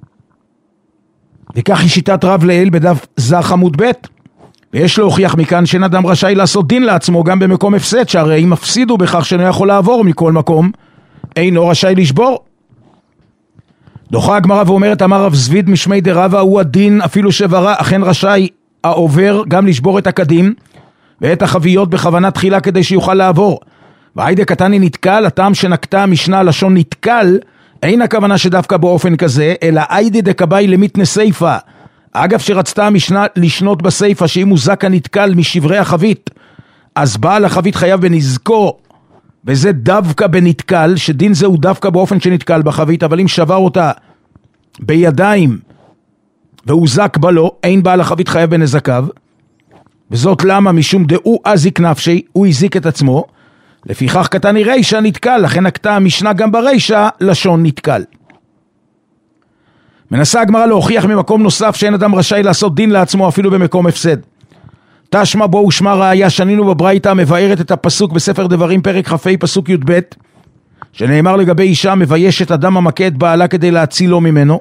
וכך היא שיטת רב לאל בדף זך עמוד ב'. ויש להוכיח מכאן שאין אדם רשאי לעשות דין לעצמו גם במקום הפסד, שהרי אם מפסידו בכך שאינו יכול לעבור מכל מקום, אינו רשאי לשבור. דוחה הגמרא ואומרת, אמר רב זביד משמי דרבה, הוא הדין אפילו שברה, אכן רשאי העובר גם לשבור את הכדים ואת החביות בכוונה תחילה כדי שיוכל לעבור. והיידה קטני נתקל, הטעם שנקטה המשנה לשון נתקל, אין הכוונה שדווקא באופן כזה, אלא היידה דקבאי למיתנה סייפה. אגב שרצתה המשנה לשנות בסייפה שאם הוא זק הנתקל משברי החבית, אז בעל החבית חייב בנזקו, וזה דווקא בנתקל, שדין זה הוא דווקא באופן שנתקל בחבית, אבל אם שבר אותה בידיים והוא זק בה לו, אין בעל החבית חייב בנזקיו. וזאת למה? משום דאו אזיק נפשי, הוא הזיק את עצמו, לפיכך קטני רישה נתקל, לכן נקטה המשנה גם ברישה לשון נתקל. מנסה הגמרא להוכיח ממקום נוסף שאין אדם רשאי לעשות דין לעצמו אפילו במקום הפסד. תשמע בו ושמע ראיה, שנינו בברייתא מבארת את הפסוק בספר דברים פרק כ"ה פסוק י"ב, שנאמר לגבי אישה מביישת אדם המכה את בעלה כדי להצילו ממנו,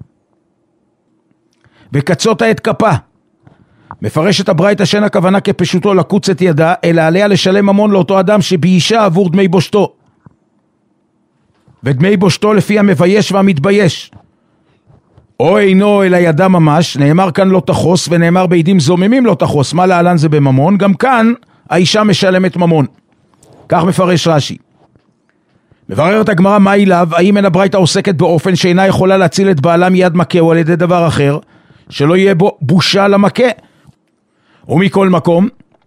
וקצותה את כפה. מפרשת הברייתא שאין הכוונה כפשוטו לקוץ את ידה, אלא עליה לשלם ממון לאותו אדם שביישה עבור דמי בושתו. ודמי בושתו לפי המבייש והמתבייש. או אינו אלא ידה ממש, נאמר כאן לא תחוס, ונאמר בעדים זוממים לא תחוס, מה להלן זה בממון, גם כאן האישה משלמת ממון. כך מפרש רש"י. מבררת הגמרא מה אליו, האם אין הברייתא עוסקת באופן שאינה יכולה להציל את בעלה מיד מכהו על ידי דבר אחר, שלא יהיה בו בושה למכה. ומכל מקום,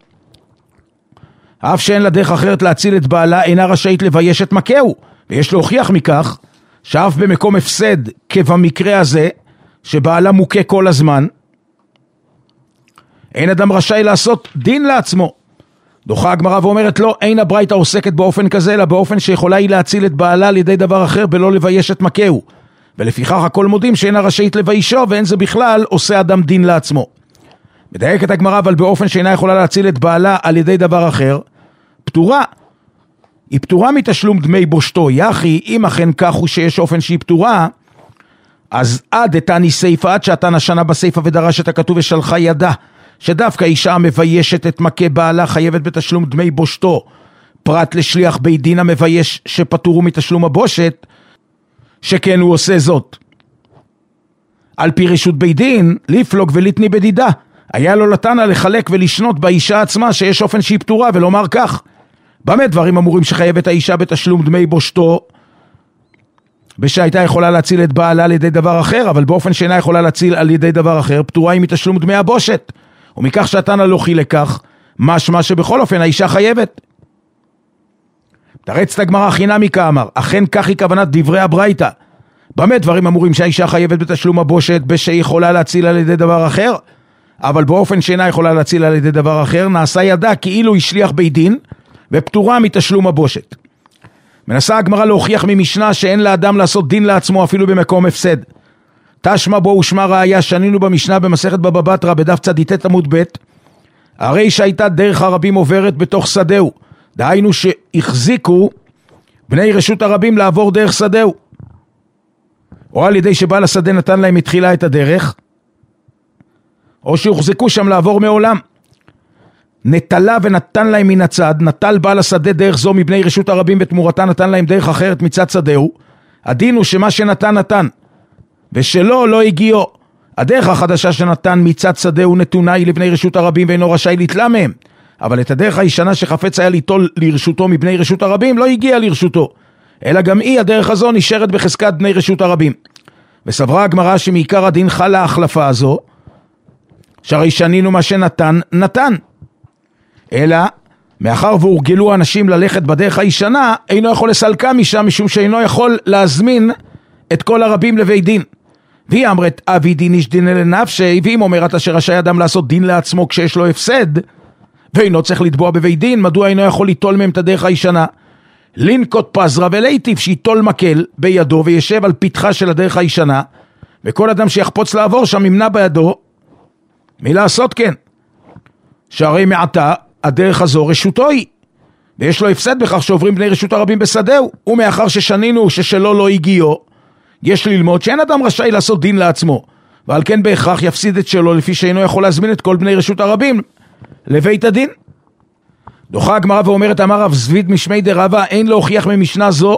אף שאין לה דרך אחרת להציל את בעלה, אינה רשאית לבייש את מכהו, ויש להוכיח מכך, שאף במקום הפסד כבמקרה הזה, שבעלה מוכה כל הזמן, אין אדם רשאי לעשות דין לעצמו. דוחה הגמרא ואומרת לא, אין הברייתא עוסקת באופן כזה, אלא באופן שיכולה היא להציל את בעלה על ידי דבר אחר בלא לבייש את מכהו. ולפיכך הכל מודים שאינה רשאית לביישו, ואין זה בכלל עושה אדם דין לעצמו. מדייקת הגמרא, אבל באופן שאינה יכולה להציל את בעלה על ידי דבר אחר, פטורה. היא פטורה מתשלום דמי בושתו. יחי, אם אכן כך הוא שיש אופן שהיא פטורה, אז עד תני סייפה, עד שאתן השנה בסייפה ודרש את הכתוב ושלחה ידה, שדווקא אישה מביישת את מכה בעלה חייבת בתשלום דמי בושתו, פרט לשליח בית דין המבייש שפטורו מתשלום הבושת, שכן הוא עושה זאת. על פי רשות בית דין, לפלוג ולתני בדידה. היה לו לתנא לחלק ולשנות באישה עצמה שיש אופן שהיא פטורה ולומר כך. במה דברים אמורים שחייבת האישה בתשלום דמי בושתו, בשהייתה יכולה להציל את בעלה על ידי דבר אחר, אבל באופן שאינה יכולה להציל על ידי דבר אחר, פטורה היא מתשלום דמי הבושת. ומכך שהתנא לא חילק כך, משמע שבכל אופן האישה חייבת. תרץ את הגמרא חינמי כאמר, אכן כך היא כוונת דברי הברייתא. במה דברים אמורים שהאישה חייבת בתשלום הבושת, בשהיא יכולה להציל על ידי דבר אחר, אבל באופן שאינה יכולה להציל על ידי דבר אחר, נעשה ידה כאילו היא שליח בית דין, ופטורה מתשלום הבושת. מנסה הגמרא להוכיח ממשנה שאין לאדם לעשות דין לעצמו אפילו במקום הפסד. תשמע בו ושמע ראיה, שנינו במשנה במסכת בבא בתרא בדף צדיטת עמוד ב', הרי שהייתה דרך הרבים עוברת בתוך שדהו, דהיינו שהחזיקו בני רשות הרבים לעבור דרך שדהו, או על ידי שבעל השדה נתן להם מתחילה את הדרך, או שהוחזקו שם לעבור מעולם. נטלה ונתן להם מן הצד, נטל בעל השדה דרך זו מבני רשות הרבים ותמורתה נתן להם דרך אחרת מצד שדהו. הדין הוא שמה שנתן נתן, ושלא לא הגיעו. הדרך החדשה שנתן מצד שדהו נתונה היא לבני רשות הרבים ואינו רשאי לתלה מהם. אבל את הדרך הישנה שחפץ היה ליטול לרשותו מבני רשות הרבים לא הגיע לרשותו, אלא גם היא הדרך הזו נשארת בחזקת בני רשות הרבים. וסברה הגמרא שמעיקר הדין חלה ההחלפה הזו, שהרי שנינו מה שנתן נתן. אלא מאחר והורגלו אנשים ללכת בדרך הישנה, אינו יכול לסלקה משם, משום שאינו יכול להזמין את כל הרבים לבית דין. והיא אמרת אבי דין איש דין לנפשי, ואם אומרת אשר רשאי אדם לעשות דין לעצמו כשיש לו הפסד, ואינו צריך לתבוע בבית דין, מדוע אינו יכול ליטול מהם את הדרך הישנה? לנקוט פזרה ולהיטיב שיטול מקל בידו וישב על פתחה של הדרך הישנה, וכל אדם שיחפוץ לעבור שם ימנע בידו מלעשות כן. שהרי מעתה הדרך הזו רשותו היא, ויש לו הפסד בכך שעוברים בני רשות הרבים בשדהו, ומאחר ששנינו ששלו לא הגיעו, יש ללמוד שאין אדם רשאי לעשות דין לעצמו, ועל כן בהכרח יפסיד את שלו לפי שאינו יכול להזמין את כל בני רשות הרבים לבית הדין. דוחה הגמרא ואומרת אמר רב זביד משמי דרבא, אין להוכיח ממשנה זו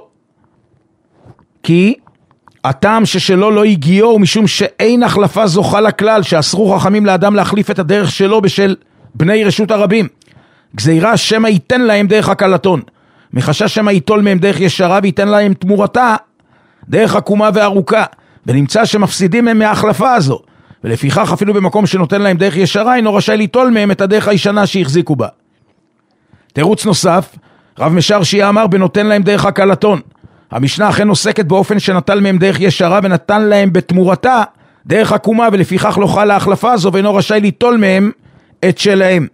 כי הטעם ששלו לא הגיעו הוא משום שאין החלפה זוכה לכלל שאסרו חכמים לאדם להחליף את הדרך שלו בשל בני רשות הרבים. גזירה שמה ייתן להם דרך הקלטון, מחשש שמה ייטול מהם דרך ישרה וייתן להם תמורתה דרך עקומה וארוכה, ונמצא שמפסידים מהם מההחלפה הזו, ולפיכך אפילו במקום שנותן להם דרך ישרה אינו רשאי ליטול מהם את הדרך הישנה שהחזיקו בה. תירוץ נוסף, רב משרשי אמר בנותן להם דרך הקלטון. המשנה אכן עוסקת באופן שנטל מהם דרך ישרה ונתן להם בתמורתה דרך עקומה, ולפיכך לא חלה ההחלפה הזו ואינו רשאי ליטול מהם את שלהם.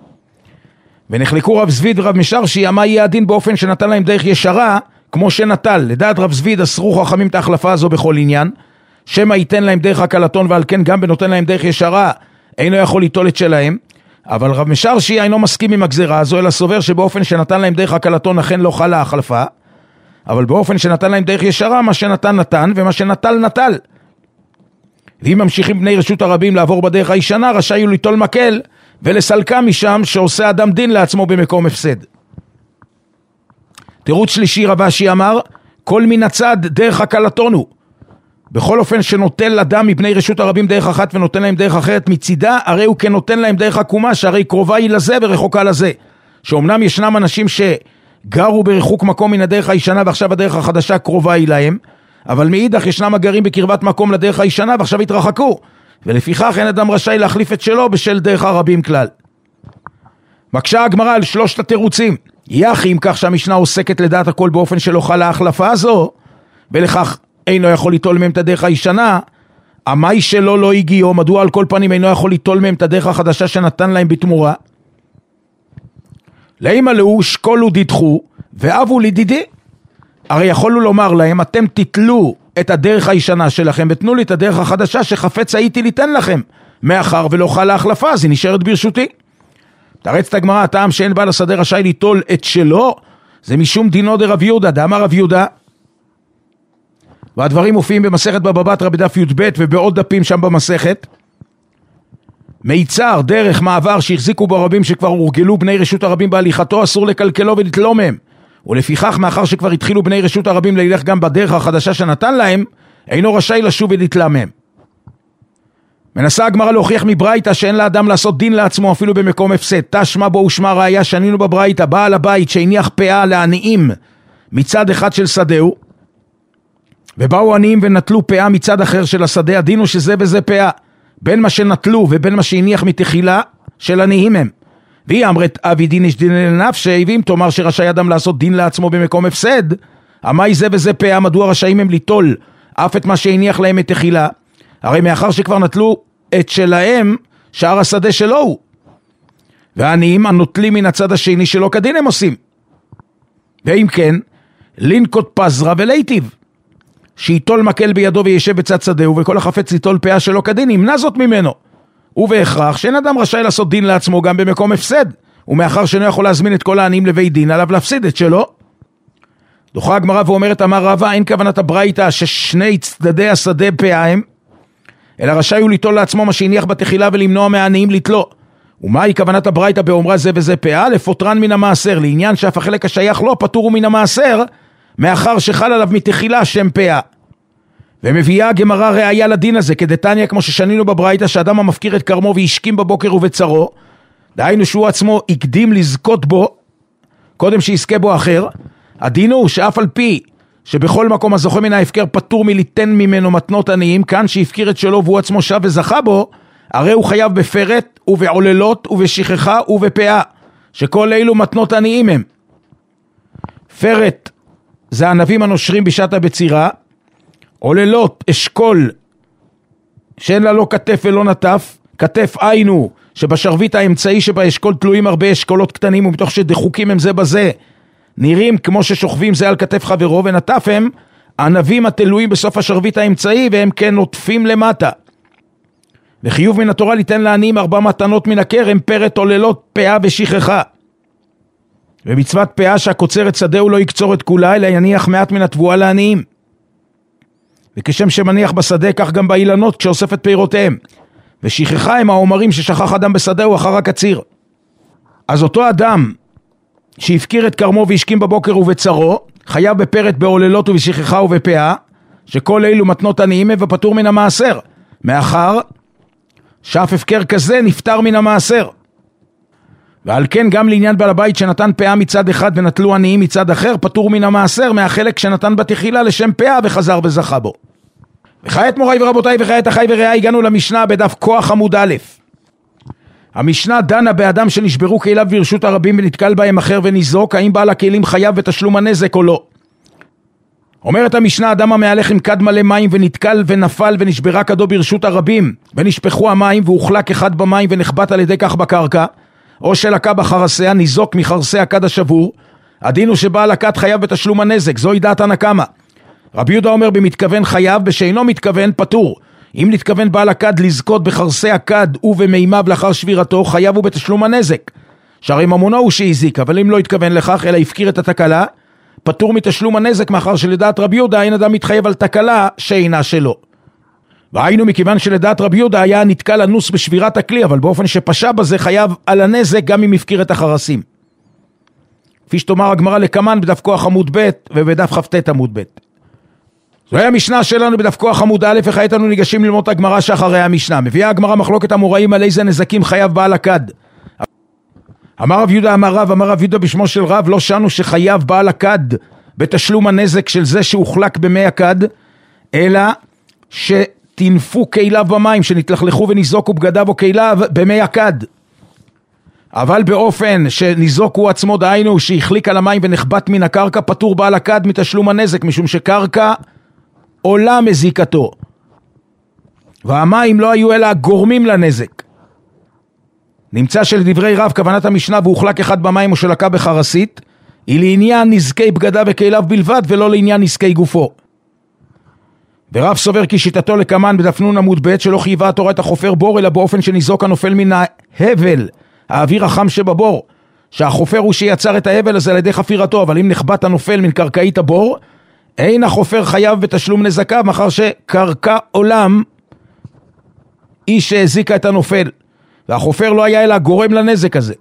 ונחלקו רב זביד ורב משרשי מה יהיה הדין באופן שנתן להם דרך ישרה כמו שנטל. לדעת רב זביד אסרו חכמים את ההחלפה הזו בכל עניין, שמה ייתן להם דרך הקלטון, ועל כן גם בנותן להם דרך ישרה אינו יכול ליטול את שלהם. אבל רב משרשי אינו מסכים עם הגזירה הזו, אלא סובר שבאופן שנתן להם דרך הקלטון אכן לא חלה ההחלפה, אבל באופן שנתן להם דרך ישרה מה שנתן נתן ומה שנטל נטל. ואם ממשיכים בני רשות הרבים לעבור בדרך הישנה, רשאי הוא ליטול מקל ולסלקה משם שעושה אדם דין לעצמו במקום הפסד. תירוץ שלישי, רב אשי אמר כל מן הצד דרך הקלטון הוא, בכל אופן שנוטל אדם מבני רשות הרבים דרך אחת ונותן להם דרך אחרת מצידה, הרי הוא כנותן להם דרך עקומה שהרי קרובה היא לזה ורחוקה לזה. שאומנם ישנם אנשים שגרו ברחוק מקום מן הדרך הישנה ועכשיו הדרך החדשה קרובה היא להם, אבל מאידך ישנם הגרים בקרבת מקום לדרך הישנה ועכשיו התרחקו, ולפיכך אין אדם רשאי להחליף את שלו בשל דרך הרבים כלל. מקשה הגמרא על שלושת התירוצים. יחי אם כך שהמשנה עוסקת לדעת הכל באופן שלא חלה ההחלפה הזו, ולכך אינו יכול ליטול מהם את הדרך הישנה, המאי שלו לא הגיעו, מדוע על כל פנים אינו יכול ליטול מהם את הדרך החדשה שנתן להם בתמורה? לאמא לו שקולו דידחו ואבו לידידי, הרי יכולו לומר להם אתם תתלו את הדרך הישנה שלכם ותנו לי את הדרך החדשה שחפץ הייתי ליתן לכם, מאחר ולא חלה החלפה אז היא נשארת ברשותי. תרץ את הגמרא, הטעם שאין בעל השדה רשאי ליטול את שלו זה משום דינו דרב יהודה, דאמר רב יהודה, והדברים מופיעים במסכת בבא בתרא בדף י"ב ובעוד דפים שם במסכת. מיצר דרך מעבר שהחזיקו בו רבים שכבר הורגלו בני רשות הרבים בהליכתו אסור לקלקלו ולתלו מהם, ולפיכך מאחר שכבר התחילו בני רשות הרבים ללך גם בדרך החדשה שנתן להם אינו רשאי לשוב ולתלה מהם. מנסה הגמרא להוכיח מברייתא שאין לאדם לעשות דין לעצמו אפילו במקום הפסד. תשמע בו ושמע ראיה שנינו בברייתא, בעל הבית שהניח פאה לעניים מצד אחד של שדהו, ובאו עניים ונטלו פאה מצד אחר של השדה, הדין הוא שזה וזה פאה, בין מה שנטלו ובין מה שהניח מתחילה של עניים הם. והיא אמרת אבי דין יש דין לנפשי, ואם תאמר שרשאי אדם לעשות דין לעצמו במקום הפסד, אמי זה וזה פאה, מדוע רשאים הם ליטול אף את מה שהניח להם מתחילה? הרי מאחר שכבר נטלו את שלהם, שאר השדה שלו הוא. והעניים הנוטלים מן הצד השני שלו כדין הם עושים. ואם כן, לנקוט פזרה ולהיטיב, שיטול מקל בידו וישב בצד שדהו, וכל החפץ ליטול פאה שלו כדין, ימנע זאת ממנו. ובהכרח שאין אדם רשאי לעשות דין לעצמו גם במקום הפסד, ומאחר שאינו יכול להזמין את כל העניים לבית דין, עליו להפסיד את שלו. דוחה הגמרא ואומרת, אמר רבא, אין כוונת הברייתא ששני צדדי השדה פאה הם, אלא רשאי הוא ליטול לעצמו מה שהניח בתחילה ולמנוע מהעניים ליטלו. ומהי כוונת הברייתא באומרה זה וזה פאה? לפוטרן מן המעשר, לעניין שאף החלק השייך לו פטור מן המעשר, מאחר שחל עליו מתחילה שם פאה. ומביאה הגמרא ראיה לדין הזה, כדתניא כמו ששנינו בברייתא, שאדם המפקיר את כרמו וישכים בבוקר ובצרו, דהיינו שהוא עצמו יקדים לזכות בו, קודם שיזכה בו אחר, הדין הוא שאף על פי שבכל מקום הזוכה מן ההפקר פטור מליתן ממנו מתנות עניים, כאן שהפקיר את שלו והוא עצמו שב וזכה בו, הרי הוא חייב בפרט ובעוללות ובשכחה ובפאה, שכל אלו מתנות עניים הם. פרט זה הענבים הנושרים בשעת הבצירה, עוללות אשכול שאין לה לא כתף ולא נטף, כתף היינו שבשרבית האמצעי שבאשכול תלויים הרבה אשכולות קטנים, ומתוך שדחוקים הם זה בזה נראים כמו ששוכבים זה על כתף חברו, ונטף הם ענבים התלויים בסוף השרבית האמצעי והם כן נוטפים למטה. וחיוב מן התורה ליתן לעניים ארבע מתנות מן הכרם, פרט, עוללות, פאה ושכחה. ומצוות פאה שהקוצר את שדהו לא יקצור את כולה, אלא יניח מעט מן התבואה לעניים. וכשם שמניח בשדה, כך גם באילנות כשאוסף את פירותיהם. ושכחה הם העומרים ששכח אדם בשדהו אחר הקציר. אז אותו אדם שהפקיר את כרמו והשכים בבוקר ובצרו, חייב בפרט, בעוללות ובשכחה ובפאה, שכל אלו מתנות עניים ופטור מן המעשר, מאחר שאף הפקר כזה נפטר מן המעשר. ועל כן גם לעניין בעל הבית שנתן פאה מצד אחד ונטלו עניים מצד אחר, פטור מן המעשר מהחלק שנתן בתחילה לשם פאה וחזר וזכה בו. וכעת מוריי ורבותיי וכעת אחי ורעי, הגענו למשנה בדף כוח עמוד א'. המשנה דנה באדם שנשברו כליו ברשות הרבים ונתקל בהם אחר וניזוק, האם בעל הכלים חייב בתשלום הנזק או לא. אומרת המשנה, אדם המהלך עם כד מלא מים ונתקל ונפל ונשברה כדו ברשות הרבים ונשפכו המים והוחלק אחד במים ונחבט על ידי כך בקרקע, או שלקה בחרסיה, ניזוק מחרסי הכד השבור, הדין הוא שבעל הכד חייב בתשלום הנזק, זוהי דעת הנקמה. רבי יהודה אומר במתכוון חייב, בשאינו מתכוון פטור. אם נתכוון בעל הכד לזכות בחרסי הכד ובמימיו לאחר שבירתו, חייב הוא בתשלום הנזק, שהרי ממונו הוא שהזיק, אבל אם לא התכוון לכך אלא הפקיר את התקלה, פטור מתשלום הנזק, מאחר שלדעת רבי יהודה אין אדם מתחייב על תקלה שאינה שלו. והיינו מכיוון שלדעת רבי יהודה היה נתקל אנוס בשבירת הכלי, אבל באופן שפשע בזה חייב על הנזק גם אם הפקיר את החרסים. כפי שתאמר הגמרא לקמן בדף כוח עמוד ב' ובדף כ"ט עמוד ב'. זוהי המשנה שלנו בדף כוח עמוד א', וכעת אנו ניגשים ללמוד הגמרא שאחרי המשנה. מביאה הגמרא מחלוקת המוראים על איזה נזקים חייב בעל הכד. אמר רב יהודה אמר רב, אמר רב יהודה בשמו של רב, לא שנו שחייב בעל הכד בתשלום הנזק של זה שהוחלק במי הכד, אלא שתנפו כליו במים, שנתלכלכו וניזוקו בגדיו או כליו במי הכד. אבל באופן שניזוק הוא עצמו, דהיינו שהחליק על המים ונחבט מן הקרקע, פטור בעל הכד מתשלום הנזק, משום שקרקע עולה מזיקתו, והמים לא היו אלא גורמים לנזק. נמצא שלדברי רב כוונת המשנה והוחלק אחד במים או שלקה בחרסית היא לעניין נזקי בגדיו וכליו בלבד, ולא לעניין נזקי גופו. ורב סובר כי שיטתו לקמן בדף נ' עמוד ב', שלא חייבה התורה את החופר בור, אלא באופן שניזוק הנופל מן ההבל, האוויר החם שבבור, שהחופר הוא שיצר את ההבל הזה על ידי חפירתו, אבל אם נחבט הנופל מן קרקעית הבור, אין החופר חייב בתשלום נזקיו, מאחר שקרקע עולם היא שהזיקה את הנופל, והחופר לא היה אלא גורם לנזק הזה.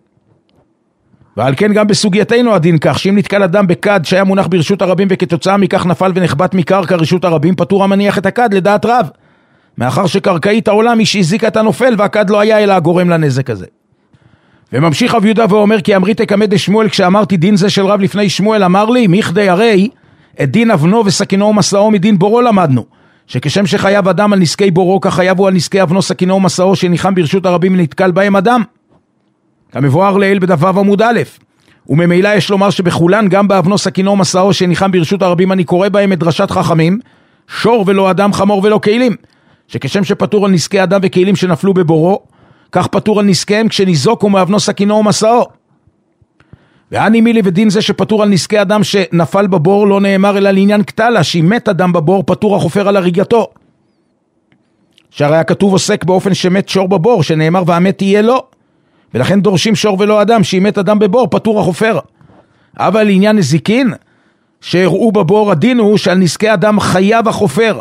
ועל כן גם בסוגייתנו הדין כך, שאם נתקל אדם בכד שהיה מונח ברשות הרבים וכתוצאה מכך נפל ונחבט מקרקע רשות הרבים, פטור המניח את הכד לדעת רב. מאחר שקרקעית העולם היא שהזיקה את הנופל והכד לא היה אלא הגורם לנזק הזה. וממשיך רב יהודה ואומר כי אמרי תקמד לשמואל כשאמרתי דין זה של רב לפני שמואל אמר לי מכדי הרי את דין אבנו וסכינו ומסעו מדין בורו למדנו שכשם שחייב אדם על נזקי בורו כך חייב הוא על נזקי אבנו סכינו ומסעו שניחם ברשות הרבים ונתקל בהם אדם כמבואר לעיל בדף ו' עמוד א' וממילא יש לומר שבכולן גם באבנו סכינו ומסעו שניחם ברשות הרבים אני קורא בהם את דרשת חכמים שור ולא אדם חמור ולא כלים שכשם שפטור על נזקי אדם וכלים שנפלו בבורו כך פטור על נזקיהם כשניזוקו מאבנו סכינו ומסעו. ואני מילי ודין זה שפטור על נזקי אדם שנפל בבור לא נאמר אלא לעניין קטלה שאם מת אדם בבור פטור החופר על הריגתו. שהרי הכתוב עוסק באופן שמת שור בבור שנאמר והמת יהיה לו ולכן דורשים שור ולא אדם שאם מת אדם בבור פטור החופר. אבל לעניין נזיקין שהראו בבור הדין הוא שעל נזקי אדם חייב החופר.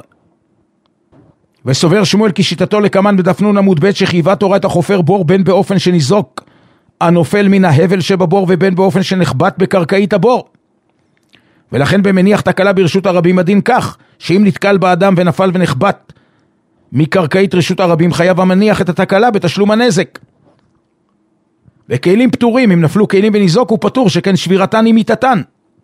וסובר שמואל כי שיטתו לקמן בדף נ' עמוד ב' שחייבה תורה את החופר בור בין באופן שניזוק הנופל מן ההבל שבבור ובין באופן שנחבט בקרקעית הבור. ולכן במניח תקלה ברשות הרבים הדין כך שאם נתקל באדם ונפל ונחבט מקרקעית רשות הרבים חייב המניח את התקלה בתשלום הנזק. וכלים פטורים אם נפלו כלים וניזוק הוא פטור שכן שבירתן היא מיתתן.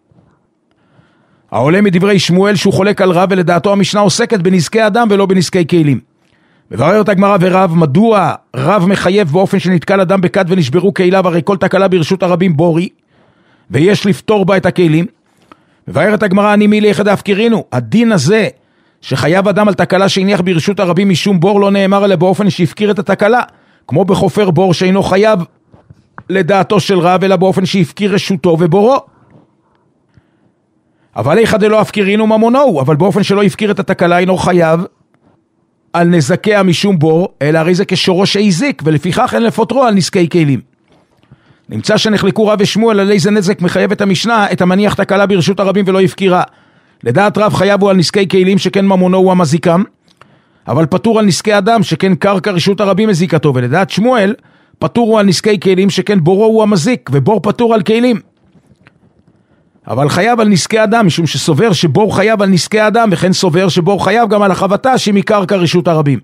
העולה מדברי שמואל שהוא חולק על רב ולדעתו המשנה עוסקת בנזקי אדם ולא בנזקי כלים. מבררת הגמרא ורב מדוע רב מחייב באופן שנתקל אדם בכד ונשברו כליו הרי כל תקלה ברשות הרבים בורי ויש לפתור בה את הכלים. מבררת הגמרא אני מילי אחד להפקירינו הדין הזה שחייב אדם על תקלה שהניח ברשות הרבים משום בור לא נאמר אלא באופן שהפקיר את התקלה כמו בחופר בור שאינו חייב לדעתו של רב אלא באופן שהפקיר רשותו ובורו. אבל איכא דלא הפקירינו ממונו, אבל באופן שלא הפקיר את התקלה אינו חייב על נזקיה משום בור, אלא הרי זה כשורו שהזיק, ולפיכך אין לפוטרו על נזקי כלים. נמצא שנחלקו רב ושמואל על איזה נזק מחייב את המשנה, את המניח תקלה ברשות הרבים ולא הפקירה. לדעת רב חייב הוא על נזקי כלים שכן ממונו הוא המזיקם, אבל פטור על נזקי אדם שכן קרקע רשות הרבים מזיקתו, ולדעת שמואל פטור הוא על נזקי כלים שכן בורו הוא המזיק, ובור פטור על כלים. אבל חייב על נזקי אדם, משום שסובר שבור חייב על נזקי אדם, וכן סובר שבור חייב גם על החבטה שהיא מקרקע רשות הרבים.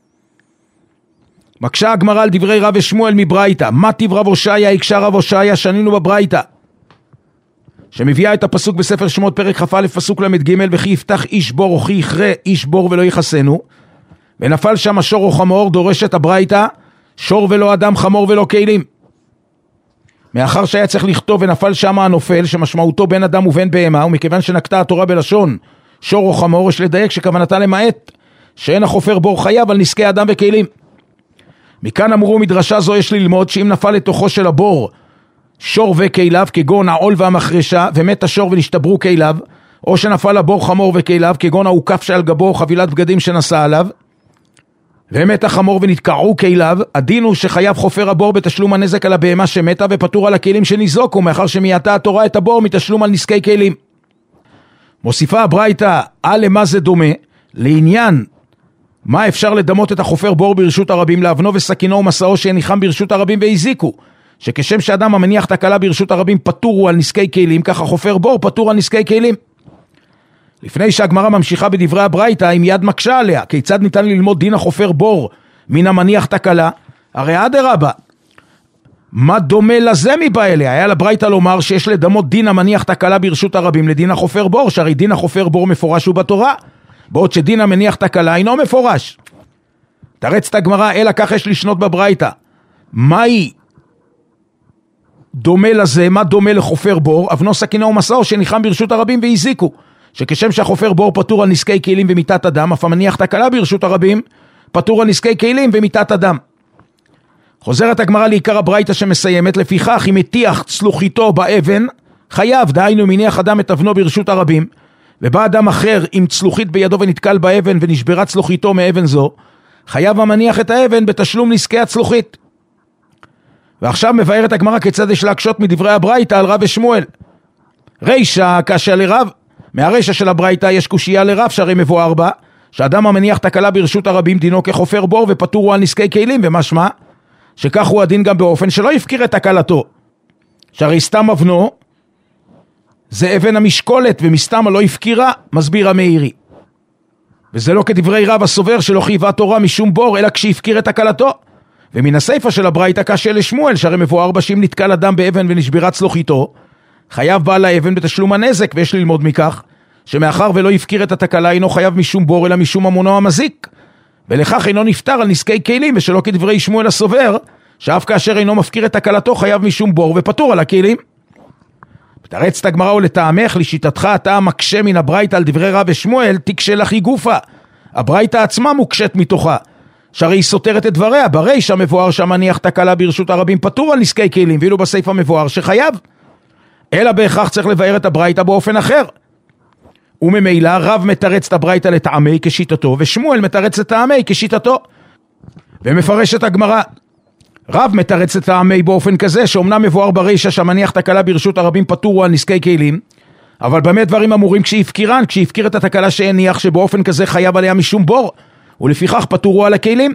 מקשה הגמרא על דברי רב ושמואל מברייתא, מה טיב רב הושעיה, הקשה רב הושעיה, שנינו בברייתא, שמביאה את הפסוק בספר שמות פרק כ"א פסוק למד ג' וכי יפתח איש בור או כי יכרה איש בור ולא יחסנו, ונפל שם שור או חמור, דורשת הברייתא, שור ולא אדם, חמור ולא כלים. מאחר שהיה צריך לכתוב ונפל שם הנופל שמשמעותו בין אדם ובין בהמה, ומכיוון שנקטה התורה בלשון שור או חמור יש לדייק שכוונתה למעט שאין החופר בור חייב על נזקי אדם וכלים. מכאן אמרו מדרשה זו יש ללמוד שאם נפל לתוכו של הבור שור וכליו כגון העול והמחרשה ומת השור ונשתברו כליו, או שנפל הבור חמור וכליו כגון העוקף שעל גבו או חבילת בגדים שנשא עליו ומת החמור ונתקעו כליו, הדין הוא שחייב חופר הבור בתשלום הנזק על הבהמה שמתה ופטור על הכלים שניזוקו, מאחר שמייתה התורה את הבור מתשלום על נזקי כלים. מוסיפה הברייתא על למה זה דומה, לעניין מה אפשר לדמות את החופר בור ברשות הרבים לאבנו וסכינו ומסעו שהניחם ברשות הרבים והזיקו, שכשם שאדם המניח תקלה ברשות הרבים פטור הוא על נזקי כלים, ככה חופר בור פטור על נזקי כלים. לפני שהגמרא ממשיכה בדברי הברייתא, היא מיד מקשה עליה, כיצד ניתן ללמוד דין החופר בור מן המניח תקלה? הרי אדרבה, מה דומה לזה מבא אליה? היה לברייתא לומר שיש לדמות דין המניח תקלה ברשות הרבים לדין החופר בור, שהרי דין החופר בור מפורש הוא בתורה, בעוד שדין המניח תקלה אינו מפורש. תרצת הגמרא, אלא כך יש לשנות בברייתא. מהי דומה לזה? מה דומה לחופר בור? אבנו סכינו ומסעו שניחם ברשות הרבים והזיקו, שכשם שהחופר בור פטור על נזקי כלים ומיתת אדם, אף המניח תקלה ברשות הרבים פטור על נזקי כלים ומיתת אדם. חוזרת הגמרא לעיקר הברייתא שמסיימת, לפיכך אם מטיח צלוחיתו באבן חייב, דהיינו מניח אדם את אבנו ברשות הרבים, ובא אדם אחר עם צלוחית בידו ונתקל באבן ונשברה צלוחיתו מאבן זו, חייב המניח את האבן בתשלום נזקי הצלוחית. ועכשיו מבארת הגמרא כיצד יש להקשות מדברי הברייתא על רב ושמואל. רישא קשיא לרב, מהרישא של הברייתא יש קושייה לרב שהרי מבואר בה, שאדם המניח תקלה ברשות הרבים דינו כחופר בור ופטור הוא על נזקי כלים, ומשמע שכך הוא הדין גם באופן שלא יפקיר את תקלתו, שהרי סתם אבנו זה אבן המשקולת ומסתם לא יפקירה, מסביר המאירי. וזה לא כדברי רב הסובר שלא חייבה תורה משום בור, אלא כשהפקיר את הקלתו. ומן הסיפה של הברייתא קשה לשמואל, שהרי מבואר בה שאם נתקל אדם באבן ונשברה צלוחיתו, חייב בעל האבן בתשלום הנזק, ויש ללמוד מכך, שמאחר ולא יפקיר את התקלה, אינו חייב משום בור, אלא משום ממונו המזיק. ולכך אינו נפטר על נזקי כלים, ושלא כדברי שמואל הסובר, שאף כאשר אינו מפקיר את תקלתו, חייב משום בור ופטור על הכלים. מתרצת הגמרא ולטעמך, לשיטתך אתה מקשה מן הברייתא על דברי רב ושמואל, תקשה לך היא גופה. הברייתא עצמה מוקשת מתוכה, שהרי היא סותרת את דבריה. ברישא מבואר שהמניח תקלה ברשות הרבים פטור על נזקי כלים, ואילו בסייפא מבואר שחייב. אלא בהכרח צריך לבאר את הברייתא באופן אחר. וממילא רב מתרץ את הברייתא לטעמי כשיטתו, ושמואל מתרץ לטעמי כשיטתו. ומפרש את הגמרא. רב מתרץ את טעמי באופן כזה, שאומנם מבואר ברישא שהמניח תקלה ברשות הרבים פטור על נזקי כלים, אבל באמת דברים אמורים כשהפקירן, כשהפקיר את התקלה שהניח שבאופן כזה חייב עליה משום בור, ולפיכך פטורו על הכלים.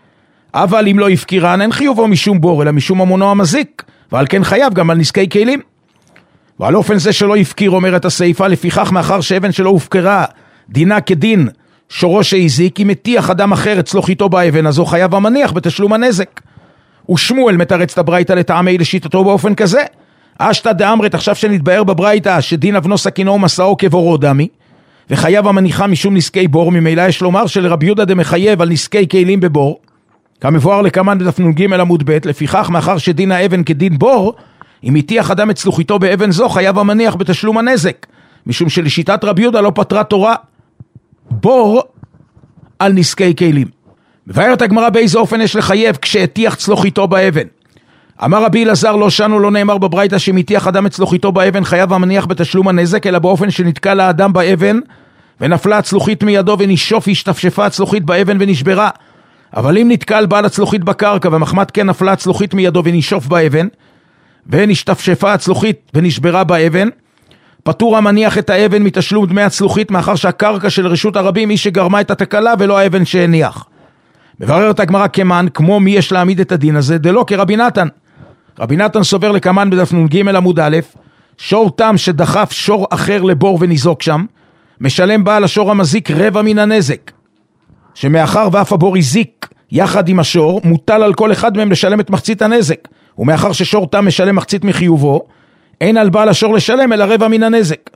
אבל אם לא הפקירן, אין חיובו משום בור, אלא משום ממונו המזיק, ועל כן חייב גם על נזקי כלים. ועל אופן זה שלא הפקיר, אומרת הסייפא, לפיכך מאחר שאבן שלא הופקרה, דינה כדין שורו שהזיק, אם מטיח אדם אחר אצלו חיתו באבן, אז הוא חייב המניח בתשלום הנזק. ושמואל מתרץ את הברייתא לטעמי לשיטתו באופן כזה. אשתא דאמרת, עכשיו שנתבהר בברייתא שדין אבנו סכינו ומסעו כבורו דמי, וחייב המניחה משום נזקי בור, ממילא יש לומר שלרבי יהודה דמחייב על נזקי כלים בבור, כמבואר לקמן בדף נ"ג עמוד ב'. לפיכך מאחר שדין האבן כדין בור, אם הטיח אדם את צלוחיתו באבן זו, חייב המניח בתשלום הנזק, משום שלשיטת רבי יהודה לא פטרה תורה בור על נזקי כלים. מבארת הגמרא באיזה אופן יש לחייב כשהטיח צלוחיתו באבן. אמר רבי אלעזר, לא שנו, לא נאמר בברייתא שאם הטיח אדם את צלוחיתו באבן חייב המניח בתשלום הנזק, אלא באופן שנתקל האדם באבן ונפלה הצלוחית מידו ונשוף השתפשפה הצלוחית באבן ונשברה. אבל אם נתקל בעל הצלוחית בקרקע ומחמת כן נפלה הצלוחית מידו ונשוף באבן ונשתפשפה הצלוחית ונשברה באבן, פטור המניח את האבן מתשלום דמי הצלוחית, מאחר שהקרקע של רשות הרבים היא שגרמה את התקלה ולא האבן שהניח. מבררת הגמרא כמן, כמו מי יש להעמיד את הדין הזה? דלא כרבי נתן. רבי נתן סובר לכמן בדף נ"ג עמוד א', שור תם שדחף שור אחר לבור וניזוק שם, משלם בעל השור המזיק רבע מן הנזק, שמאחר ואף הבור הזיק יחד עם השור, מוטל על כל אחד מהם לשלם את מחצית הנזק, ומאחר ששור תם משלם מחצית מחיובו, אין על בעל השור לשלם אלא רבע מן הנזק.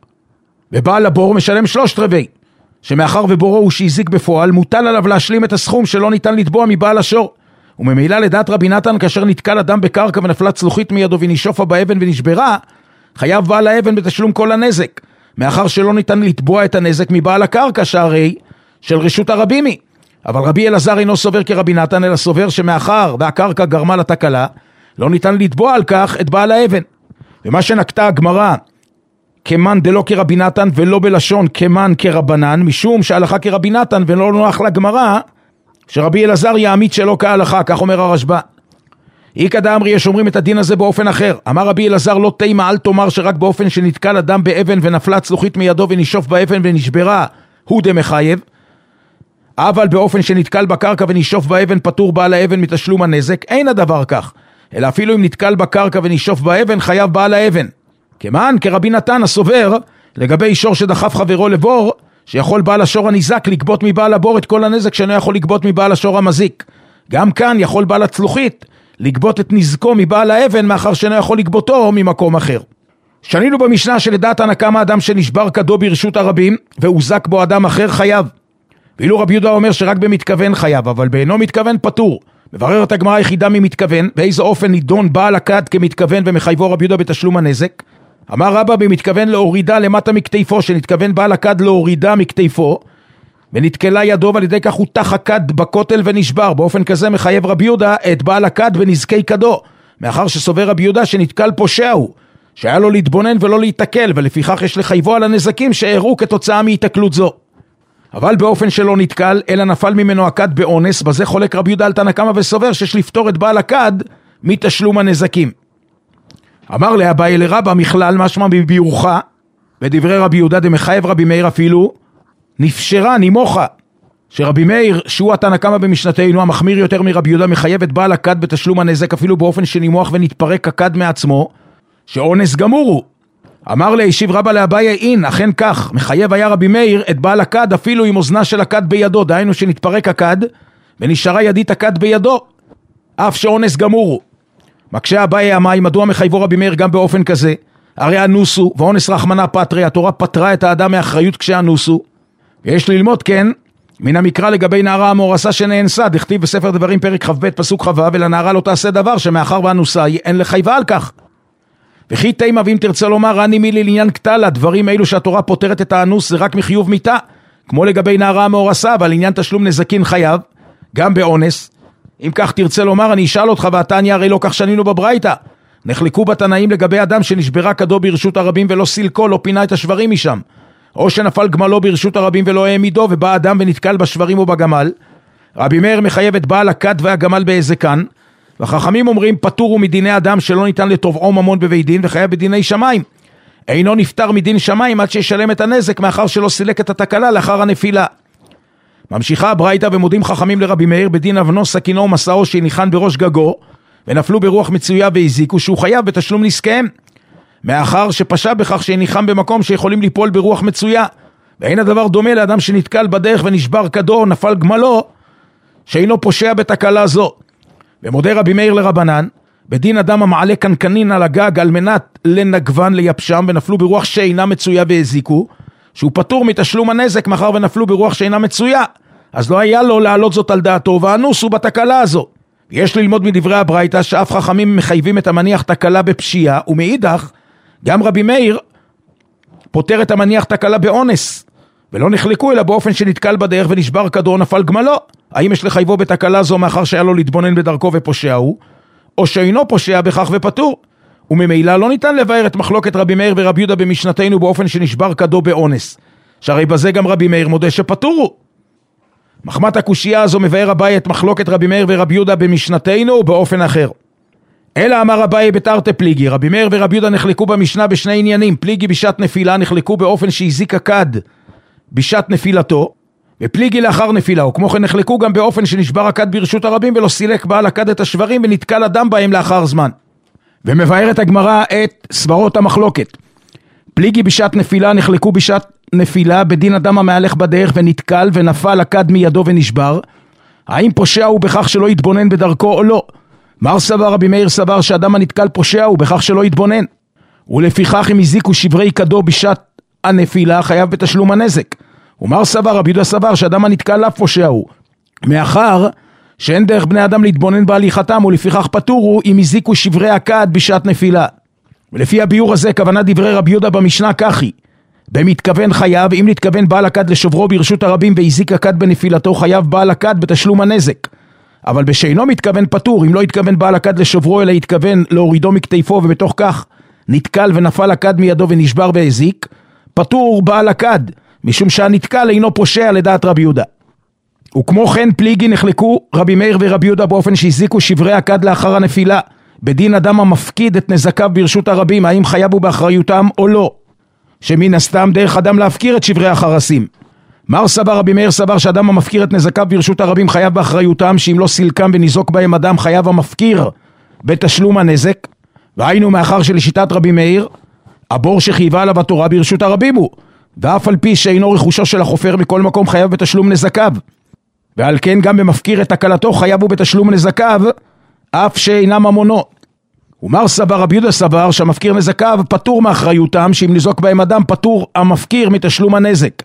ובעל הבור משלם שלושת רבעי, שמאחר ובורו הוא שהזיק בפועל, מוטל עליו להשלים את הסכום שלא ניתן לתבוע מבעל השור. וממילא לדעת רבי נתן, כאשר נתקל אדם בקרקע ונפלה צלוחית מידו ונשופה באבן ונשברה, חייב בעל האבן בתשלום כל הנזק, מאחר שלא ניתן לתבוע את הנזק מבעל הקרקע שהרי של רשות הרבים היא. אבל רבי אלעזר אינו סובר כרבי נתן, אלא סובר שמאחר והקרקע גרמה לתקלה, לא ניתן לתבוע על כך את בעל האבן. ומה שנקטה הגמרא כמן דלא כרבי נתן ולא בלשון כמן כרבנן, משום שההלכה כרבי נתן ולא נוח לגמרא שרבי אלעזר יעמיד שלא כהלכה, כך אומר הרשב"א. איקא דאמרי, יש אומרים את הדין הזה באופן אחר. אמר רבי אלעזר, לא תימא אל תאמר שרק באופן שנתקל אדם באבן ונפלה צלוחית מידו ונשוף באבן ונשברה הוא דמחייב, אבל באופן שנתקל בקרקע ונשוף באבן פטור בעל האבן מתשלום הנזק. אין הדבר כך, אלא אפילו אם נתקל בקרקע ונשוף באבן חייב בעל האבן. כמן כרבי נתן הסובר לגבי שור שדחף חברו לבור, שיכול בעל השור הניזק לגבות מבעל הבור את כל הנזק שאינו יכול לגבות מבעל השור המזיק. גם כאן יכול בעל הצלוחית לגבות את נזקו מבעל האבן, מאחר שאינו יכול לגבותו ממקום אחר. שנינו במשנה שלדעת תנא קמא אדם שנשבר כדו ברשות הרבים והוזק בו אדם אחר חייב, ואילו רבי יהודה אומר שרק במתכוון חייב, אבל באינו מתכוון פטור. מבררת הגמרא היחידה ממתכוון, באיזה אופן נידון בעל הכד כמתכוון ומחייבו רבי יהודה בתשלום הנזק. אמר רבא, במתכוון להורידה למטה מכתפו, שנתכוון בעל הכד להורידה מכתפו ונתקלה ידו ועל ידי כך הוא תח הכד בכותל ונשבר. באופן כזה מחייב רבי יהודה את בעל הכד ונזקי כדו, מאחר שסובר רבי יהודה שנתקל פושע הוא, שהיה לו להתבונן ולא להתקל, ולפיכך יש לחייבו על הנזקים שאירעו כתוצאה מהתקלות זו. אבל באופן שלא נתקל אלא נפל ממנו הכד באונס, בזה חולק רבי יהודה על תנא קמא וסובר שיש לפתור את בעל הכד מתשלום הנזקים. אמר לאביי לרבא, מכלל משמע בביאורך ודברי רבי יהודה דמחייב רבי מאיר אפילו נפשרה נימוכה, שרבי מאיר שהוא התנא קמא במשנתנו המחמיר יותר מרבי יהודה מחייב את בעל הכד בתשלום הנזק אפילו באופן שנימוח ונתפרק הכד מעצמו, שאונס גמור הוא. אמר לי, השיב רבא לאביי, אין, אכן כך, מחייב היה רבי מאיר את בעל הכד אפילו עם אוזנה של הכד בידו, דהיינו שנתפרק הכד ונשארה ידית הכד בידו, אף שאונס גמור הוא. מקשה אביי אמי, מדוע מחייבו רבי מאיר גם באופן כזה? הרי אנוסו ואונס רחמנה פטרי, התורה פטרה את האדם מאחריות כשאנוסו, ויש ללמוד כן מן המקרא לגבי נערה המאורסה שנאנסה, דכתיב בספר דברים פרק כ"ב פסוק כ"ו, ולנערה לא תעשה דבר שמאחר ואנוסה אין לחייבה על כך. וכי תימה, ואם תרצה לומר רני מילי לעניין קטלה, דברים אלו שהתורה פותרת את האנוס זה רק מחיוב מיתה, כמו לגבי נערה המאורסה, אבל עניין תשלום נזקין חייב גם באונס. אם כך תרצה לומר, אני אשאל אותך, והתניא הרי לא כך שנינו בברייתא, נחלקו בתנאים לגבי אדם שנשברה כדו ברשות הרבים ולא סילקו, לא פינה את השברים משם, או שנפל גמלו ברשות הרבים ולא העמידו, ובא אדם ונתקל בשברים או בגמל. רבי מאיר מחייב את בעל הכד והגמל בהזקן, והחכמים אומרים פטור הוא מדיני אדם שלא ניתן לתובעו ממון בבית דין, וחייב בדיני שמיים. אינו נפטר מדין שמיים עד שישלם את הנזק, מאחר שלא סילק את התקלה לאחר הנפילה. ממשיכה הברייתא, ומודים חכמים לרבי מאיר בדין אבנו סכינו ומסעו שהניחן בראש גגו ונפלו ברוח מצויה והזיקו, שהוא חייב בתשלום נזקיהם, מאחר שפשע בכך שהניחם במקום שיכולים ליפול ברוח מצויה, ואין הדבר דומה לאדם שנתקל בדרך ונשבר כדו נפל גמלו, שאינו פושע בתקלה זו. ומודה רבי מאיר לרבנן בדין אדם המעלה קנקנין על הגג על מנת לנגוון ליבשם ונפלו ברוח שאינה מצויה והזיקו, שהוא פטור מתשלום הנזק מאחר ונפלו ברוח שאינה מצויה, אז לא היה לו להעלות זאת על דעתו ואנוסו בתקלה הזו. יש ללמוד מדברי הברייתא שאף חכמים מחייבים את המניח תקלה בפשיעה, ומאידך גם רבי מאיר פותר את המניח תקלה באונס, ולא נחלקו אלא באופן שנתקל בדרך ונשבר כדו נפל גמלו. האם יש לחייבו בתקלה זו מאחר שהיה לו להתבונן בדרכו ופושע הוא, או שאינו פושע בכך ופטור? וממילא לא ניתן לבאר את מחלוקת רבי מאיר ורבי יהודה במשנתנו באופן שנשבר כדו באונס, שהרי בזה גם רבי מאיר מודה שפטור הוא. מחמת הקושייה הזו מבאר אביי את מחלוקת רבי מאיר ורבי יהודה במשנתנו באופן אחר. אלא אמר אביי בתרתי פליגי, רבי מאיר ורבי יהודה נחלקו במשנה בשני עניינים. פליגי בשעת נפילה נחלקו באופן שהזיק הכד בשעת נפילתו, ופליגי לאחר נפילה, וכמו כן נחלקו גם באופן שנשבר הכד ברשות הרבים ולא סילק בעל הכד את השברים ונתקל אדם בהם לאחר זמן. ומבארת הגמרא את סברות המחלוקת. פליגי בשעת נפילה נחלקו בשעת נפילה בדין אדם המהלך בדרך ונתקל ונפל הכד מידו ונשבר, האם פושע הוא בכך שלא יתבונן בדרכו או לא? מר סבר רבי מאיר סבר שאדם הנתקל פושע הוא בכך שלא יתבונן, ולפיכך אם הזיקו שברי כדו בשעת הנפילה חייב בתשלום הנזק. ומר סבר רבי יהודה סבר שאדם הנתקל לאו פושע הוא, מאחר שאין דרך בני אדם להתבונן בהליכתם, ולפיכך פטור הוא אם הזיקו שברי הכד בשעת נפילה. ולפי הביור הזה כוונה דברי רבי יהודה במשנה ככי, במתכוון חייב, אם נתכוון בעל הכד לשוברו ברשות הרבים והזיק הכד בנפילתו חייב בעל הכד בתשלום הנזק, אבל בשאינו מתכוון פטור, אם לא התכוון בעל הכד לשוברו אלא התכוון להורידו מכתפו ובתוך כך נתקל ונפל הכד מידו ונשבר והזיק, פטור בעל הכד, משום שהנתקל אינו פושע לדעת רבי יהודה. וכמו כן פליגי נחלקו רבי מאיר ורבי יהודה באופן שהזיקו שברי הכד לאחר הנפילה, בדין אדם המפקיד את נזקיו ברשות הרבים, האם חייב הוא באחריותם או לא, שמן הסתם דרך אדם להפקיר את שברי החרסים. מר סבר רבי מאיר סבר שאדם המפקיר את נזקיו ברשות הרבים חייב באחריותם, שאם לא סילקם וניזוק בהם אדם חייב המפקיר בתשלום הנזק, והיינו מאחר שלשיטת רבי מאיר הבור שחייבה עליו התורה ברשות הרבים הוא, ואף על פי שאינו רכושו של החופר מכל מקום חייב בתשלום נזקיו, ועל כן גם במפקיר את תקלתו חייב הוא בתשלום נזקיו אף שאינם ממונו. ומר סבר רבי יהודה סבר שהמפקיר נזקיו פטור מאחריותם, שאם ניזוק בהם אדם פטור המפקיר מתשלום הנזק,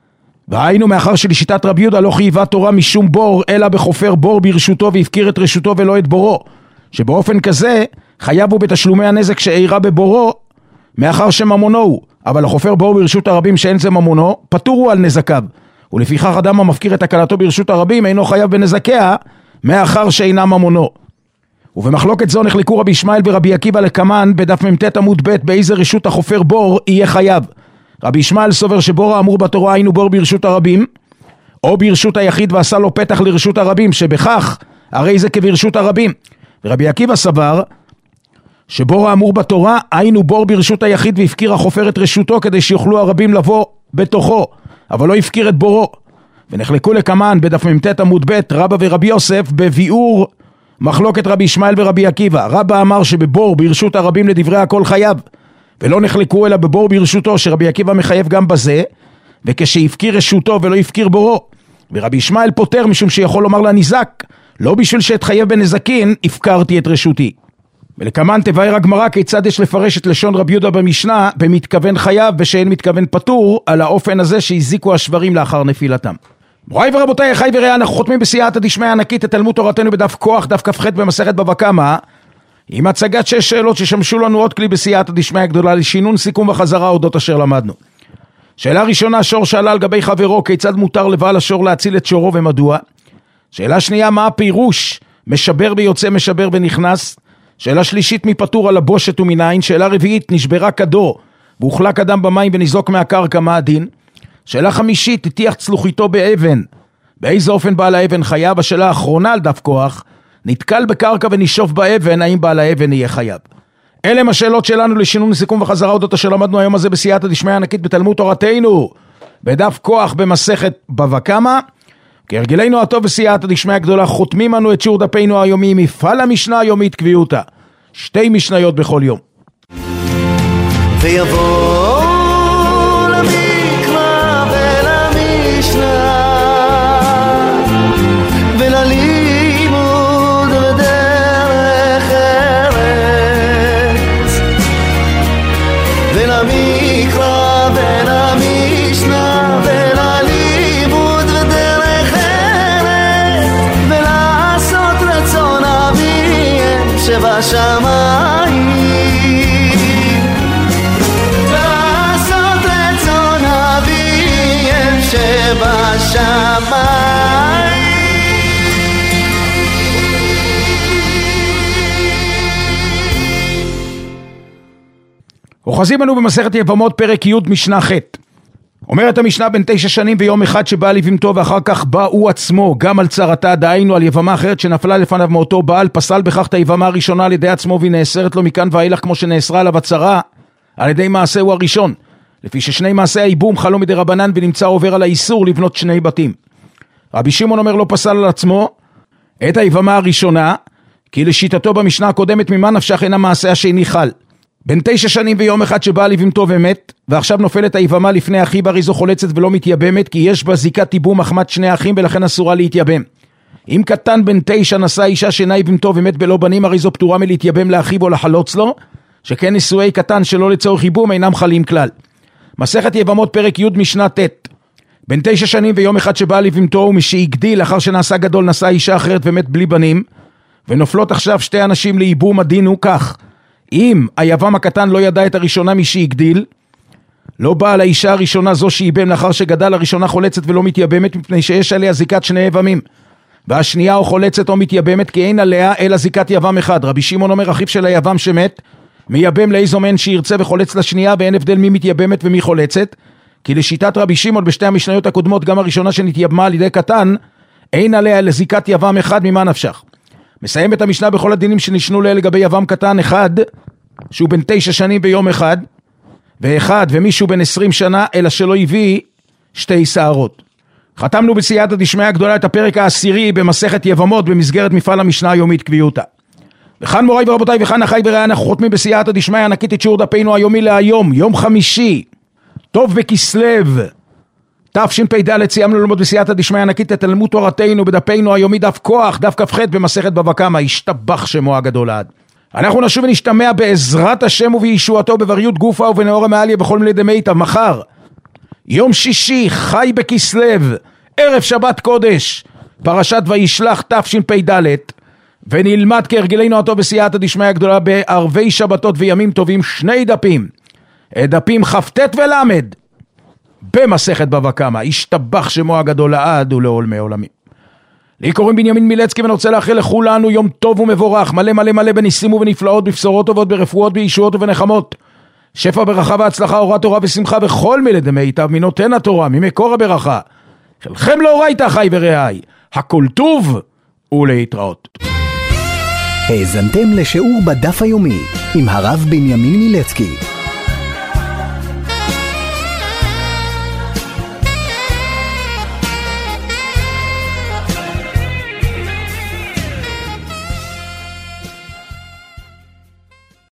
והיינו מאחר שלשיטת רבי יהודה לא חייבה תורה משום בור אלא בחופר בור ברשותו והפקיר את רשותו ולא את בורו, שבאופן כזה חייב הוא בתשלומי הנזק שאירה בבורו מאחר שממונו הוא, אבל החופר בור ברשות הרבים שאין זה ממונו פטור הוא על נזקיו, ולפיכך אדם המפקיר את תקלתו ברשות הרבים אינו חייב בנזקיה מאחר שאינה ממונו. ובמחלוקת זו נחלקו רבי ישמעאל ורבי עקיבא לקמן בדף מ"ט עמוד ב' באיזה רשות החופר בור יהיה חייב. רבי ישמעאל סובר שבור האמור בתורה היינו בור ברשות הרבים או ברשות היחיד ועשה לו פתח לרשות הרבים, שבכך הרי זה כברשות הרבים. ורבי עקיבא סבר שבור האמור בתורה היינו בור ברשות היחיד והפקיר החופר את רשותו כדי שיוכלו הרבים לבוא בתוכו, אבל לא הפקיר את בורו. ונחלקו לקמן בדף מ"ט עמוד ב' רבא ורבי יוסף בביאור מחלוקת רבי ישמעאל ורבי עקיבא. רבא אמר שבבור ברשות הרבים לדברי הכל חייב, ולא נחלקו אלא בבור ברשותו, שרבי עקיבא מחייב גם בזה, וכשהפקיר רשותו ולא הפקיר בורו. ורבי ישמעאל פותר משום שיכול לומר לניזק, לא בשביל שאתחייב בנזקין, הפקרתי את רשותי. ולכמן תבאר הגמרא כיצד יש לפרש את לשון רבי יהודה במשנה, במתכוון חייב ושאין מתכוון פטור, על האופן הזה שהזיקו השברים לאחר נפילתם. מוריי ורבותיי, אחי ורעי, אנחנו חותמים בסייעתא דשמיא ענקית את תלמוד תורתנו בדף כוח, דף כ"ח במסכת בבא קמא, עם הצגת שש שאלות ששמשו לנו עוד כלי בסייעתא דשמיא גדולה לשינון, סיכום וחזרה אודות אשר למדנו. שאלה ראשונה, שור שאלה על גבי חברו, כיצד מותר לבעל השור להציל את שורו ומדוע? שאלה שנייה, מה הפירוש? משבר ויוצא, משבר ונכנס. שאלה שלישית, מי פטור על הבושת ומנין? שאלה רביעית, נשברה כדו והוחלק אדם במים ונזרוק מהקרקע, מה הדין? שאלה חמישית, תטיח צלוחיתו באבן, באיזה אופן בעל האבן חייב? השאלה האחרונה על דף כוח, נתקל בקרקע ונשוף באבן, האם בעל האבן יהיה חייב? אלה הם השאלות שלנו לשינון, סיכום וחזרה אודות אשר למדנו היום הזה בסייעתא דשמיא ענקית בתלמוד תורתנו בדף כוח במסכת בבא קמא. כהרגלנו הטוב בסייעתא דשמיא גדולה, חותמים אנו את שיעור דפינו היומי מפעל המשנה היומית קביעותה, שתי משניות בכל יום. ויבוא למקרא ולמשנה וללימוד ודרך ארץ, ולמקרא ולמשנה וללימוד ודרך ארץ, ולעשות רצון אביהם שבשמיים, לעשות רצון אביהם שבשמיים. אוחזים אנו במסכת יבמות פרק י' משנה ח'. אומרת המשנה, בן תשע שנים ויום אחד שבא לבהמתו ואחר כך בא הוא עצמו גם על צרתה, דהיינו על יבמה אחרת שנפלה לפניו מאותו בעל, פסל בכך את היבמה הראשונה על ידי עצמו והיא נאסרת לו מכאן ואילך כמו שנאסרה עליו הצרה על ידי מעשהו הראשון, לפי ששני מעשי הייבום חלו מדי רבנן ונמצא עובר על האיסור לבנות שני בתים. רבי שמעון אומר לא פסל על עצמו את היבמה הראשונה, כי לשיטתו במשנה הקודמת ממה נפשך אין המעשה השני חל. בן תשע שנים ויום אחד שבא לבהמתו ומת, ועכשיו נופלת היבמה לפני אחיו, הרי זו חולצת ולא מתייבמת, כי יש בה זיקת ייבום מחמת שני אחים ולכן אסורה להתייבם. אם קטן בן תשע נשא אישה שאינה יבמתו ומת בלא בנים, הרי זו פטורה מלהתייבם לאחיו או לחלוץ לו, שכן נישואי קטן שלא לצורך ייבום אינם חלים כלל. מסכת יבמות פרק י' משנה ט'. בן תשע שנים ויום אחד שבא לבהמתו ומשהגדיל לאחר שנעשה גדול נשא אישה אחרת ומת בלי בנים, ונופלות עכשיו שתי אנשים לייבום, הדין הוא כך: אם היבם הקטן לא ידע את הראשונה משהגדיל, לא באה על האישה הראשונה זו שייבם לאחר שגדל, הראשונה חולצת ולא מתייבמת מפני שיש עליה זיקת שני יבמים, והשנייה או חולצת או מתייבמת כי אין עליה אלא זיקת יבם אחד. רבי שמעון אומר אחיו של היבם שמת מייבם לאיזו מן שירצה וחולץ לשנייה, ואין הבדל מי מתייבמת ומי חולצת, כי לשיטת רבי שמעון בשתי המשניות הקודמות גם הראשונה שנתייבמה על ידי קטן אין עליה אלא זיקת יבם אחד, ממה נפשך? מסיים את המשנה בכל הדינים שנשנו לה לגבי יבם קטן, אחד שהוא בן תשע שנים ביום אחד, ואחד ומישהו בן עשרים שנה, אלא שלא הביא שתי שערות. חתמנו בסייעתא דשמיא הגדולה את הפרק העשירי במסכת יבמות במסגרת מפעל המשנה היומית קביעותה. וכאן מוריי ורבותיי, וכאן אחי ורעי, אנחנו חותמים בסייעתא דשמיא ענקית את שיעור דפינו היומי להיום, יום חמישי, טוב בכסלו תשפ"ד. סיימנו ללמוד בסייעתא דשמיא ענקית את תלמוד תורתנו בדפינו היומי דף כוח, דף כ"ח במסכת בבא קמא, השתבח שמו הגדול עד. אנחנו נשוב ונשתמע בעזרת השם ובישועתו בבריות גופה ובנאור המעליה בכל מיני דמיטב. מחר יום שישי חי בכסלו, ערב שבת קודש, פרשת וישלח תשפ"ד, ונלמד כהרגלנו הטוב בסייעתא דשמיא הגדולה בערבי שבתות וימים טובים שני דפים, דפים כ"ט ולמד במסכת בבא קמא, השתבח שמו הגדול לעד ולעולמי עולמים. לי קוראים בנימין מילצקי, ואני רוצה לאחל לכולנו יום טוב ומבורך, מלא מלא מלא בניסים ובנפלאות, בבשורות טובות, ברפואות, בישועות ובנחמות, שפע ברכה והצלחה, אורה תורה ושמחה בכל מיני דמיטב מנותן התורה, ממקור הברכה. חלכם לאורייתא אחי ורעי, הכל טוב ולהתראות. האזנתם לשיעור בדף היומי עם הרב בנימין מילצקי.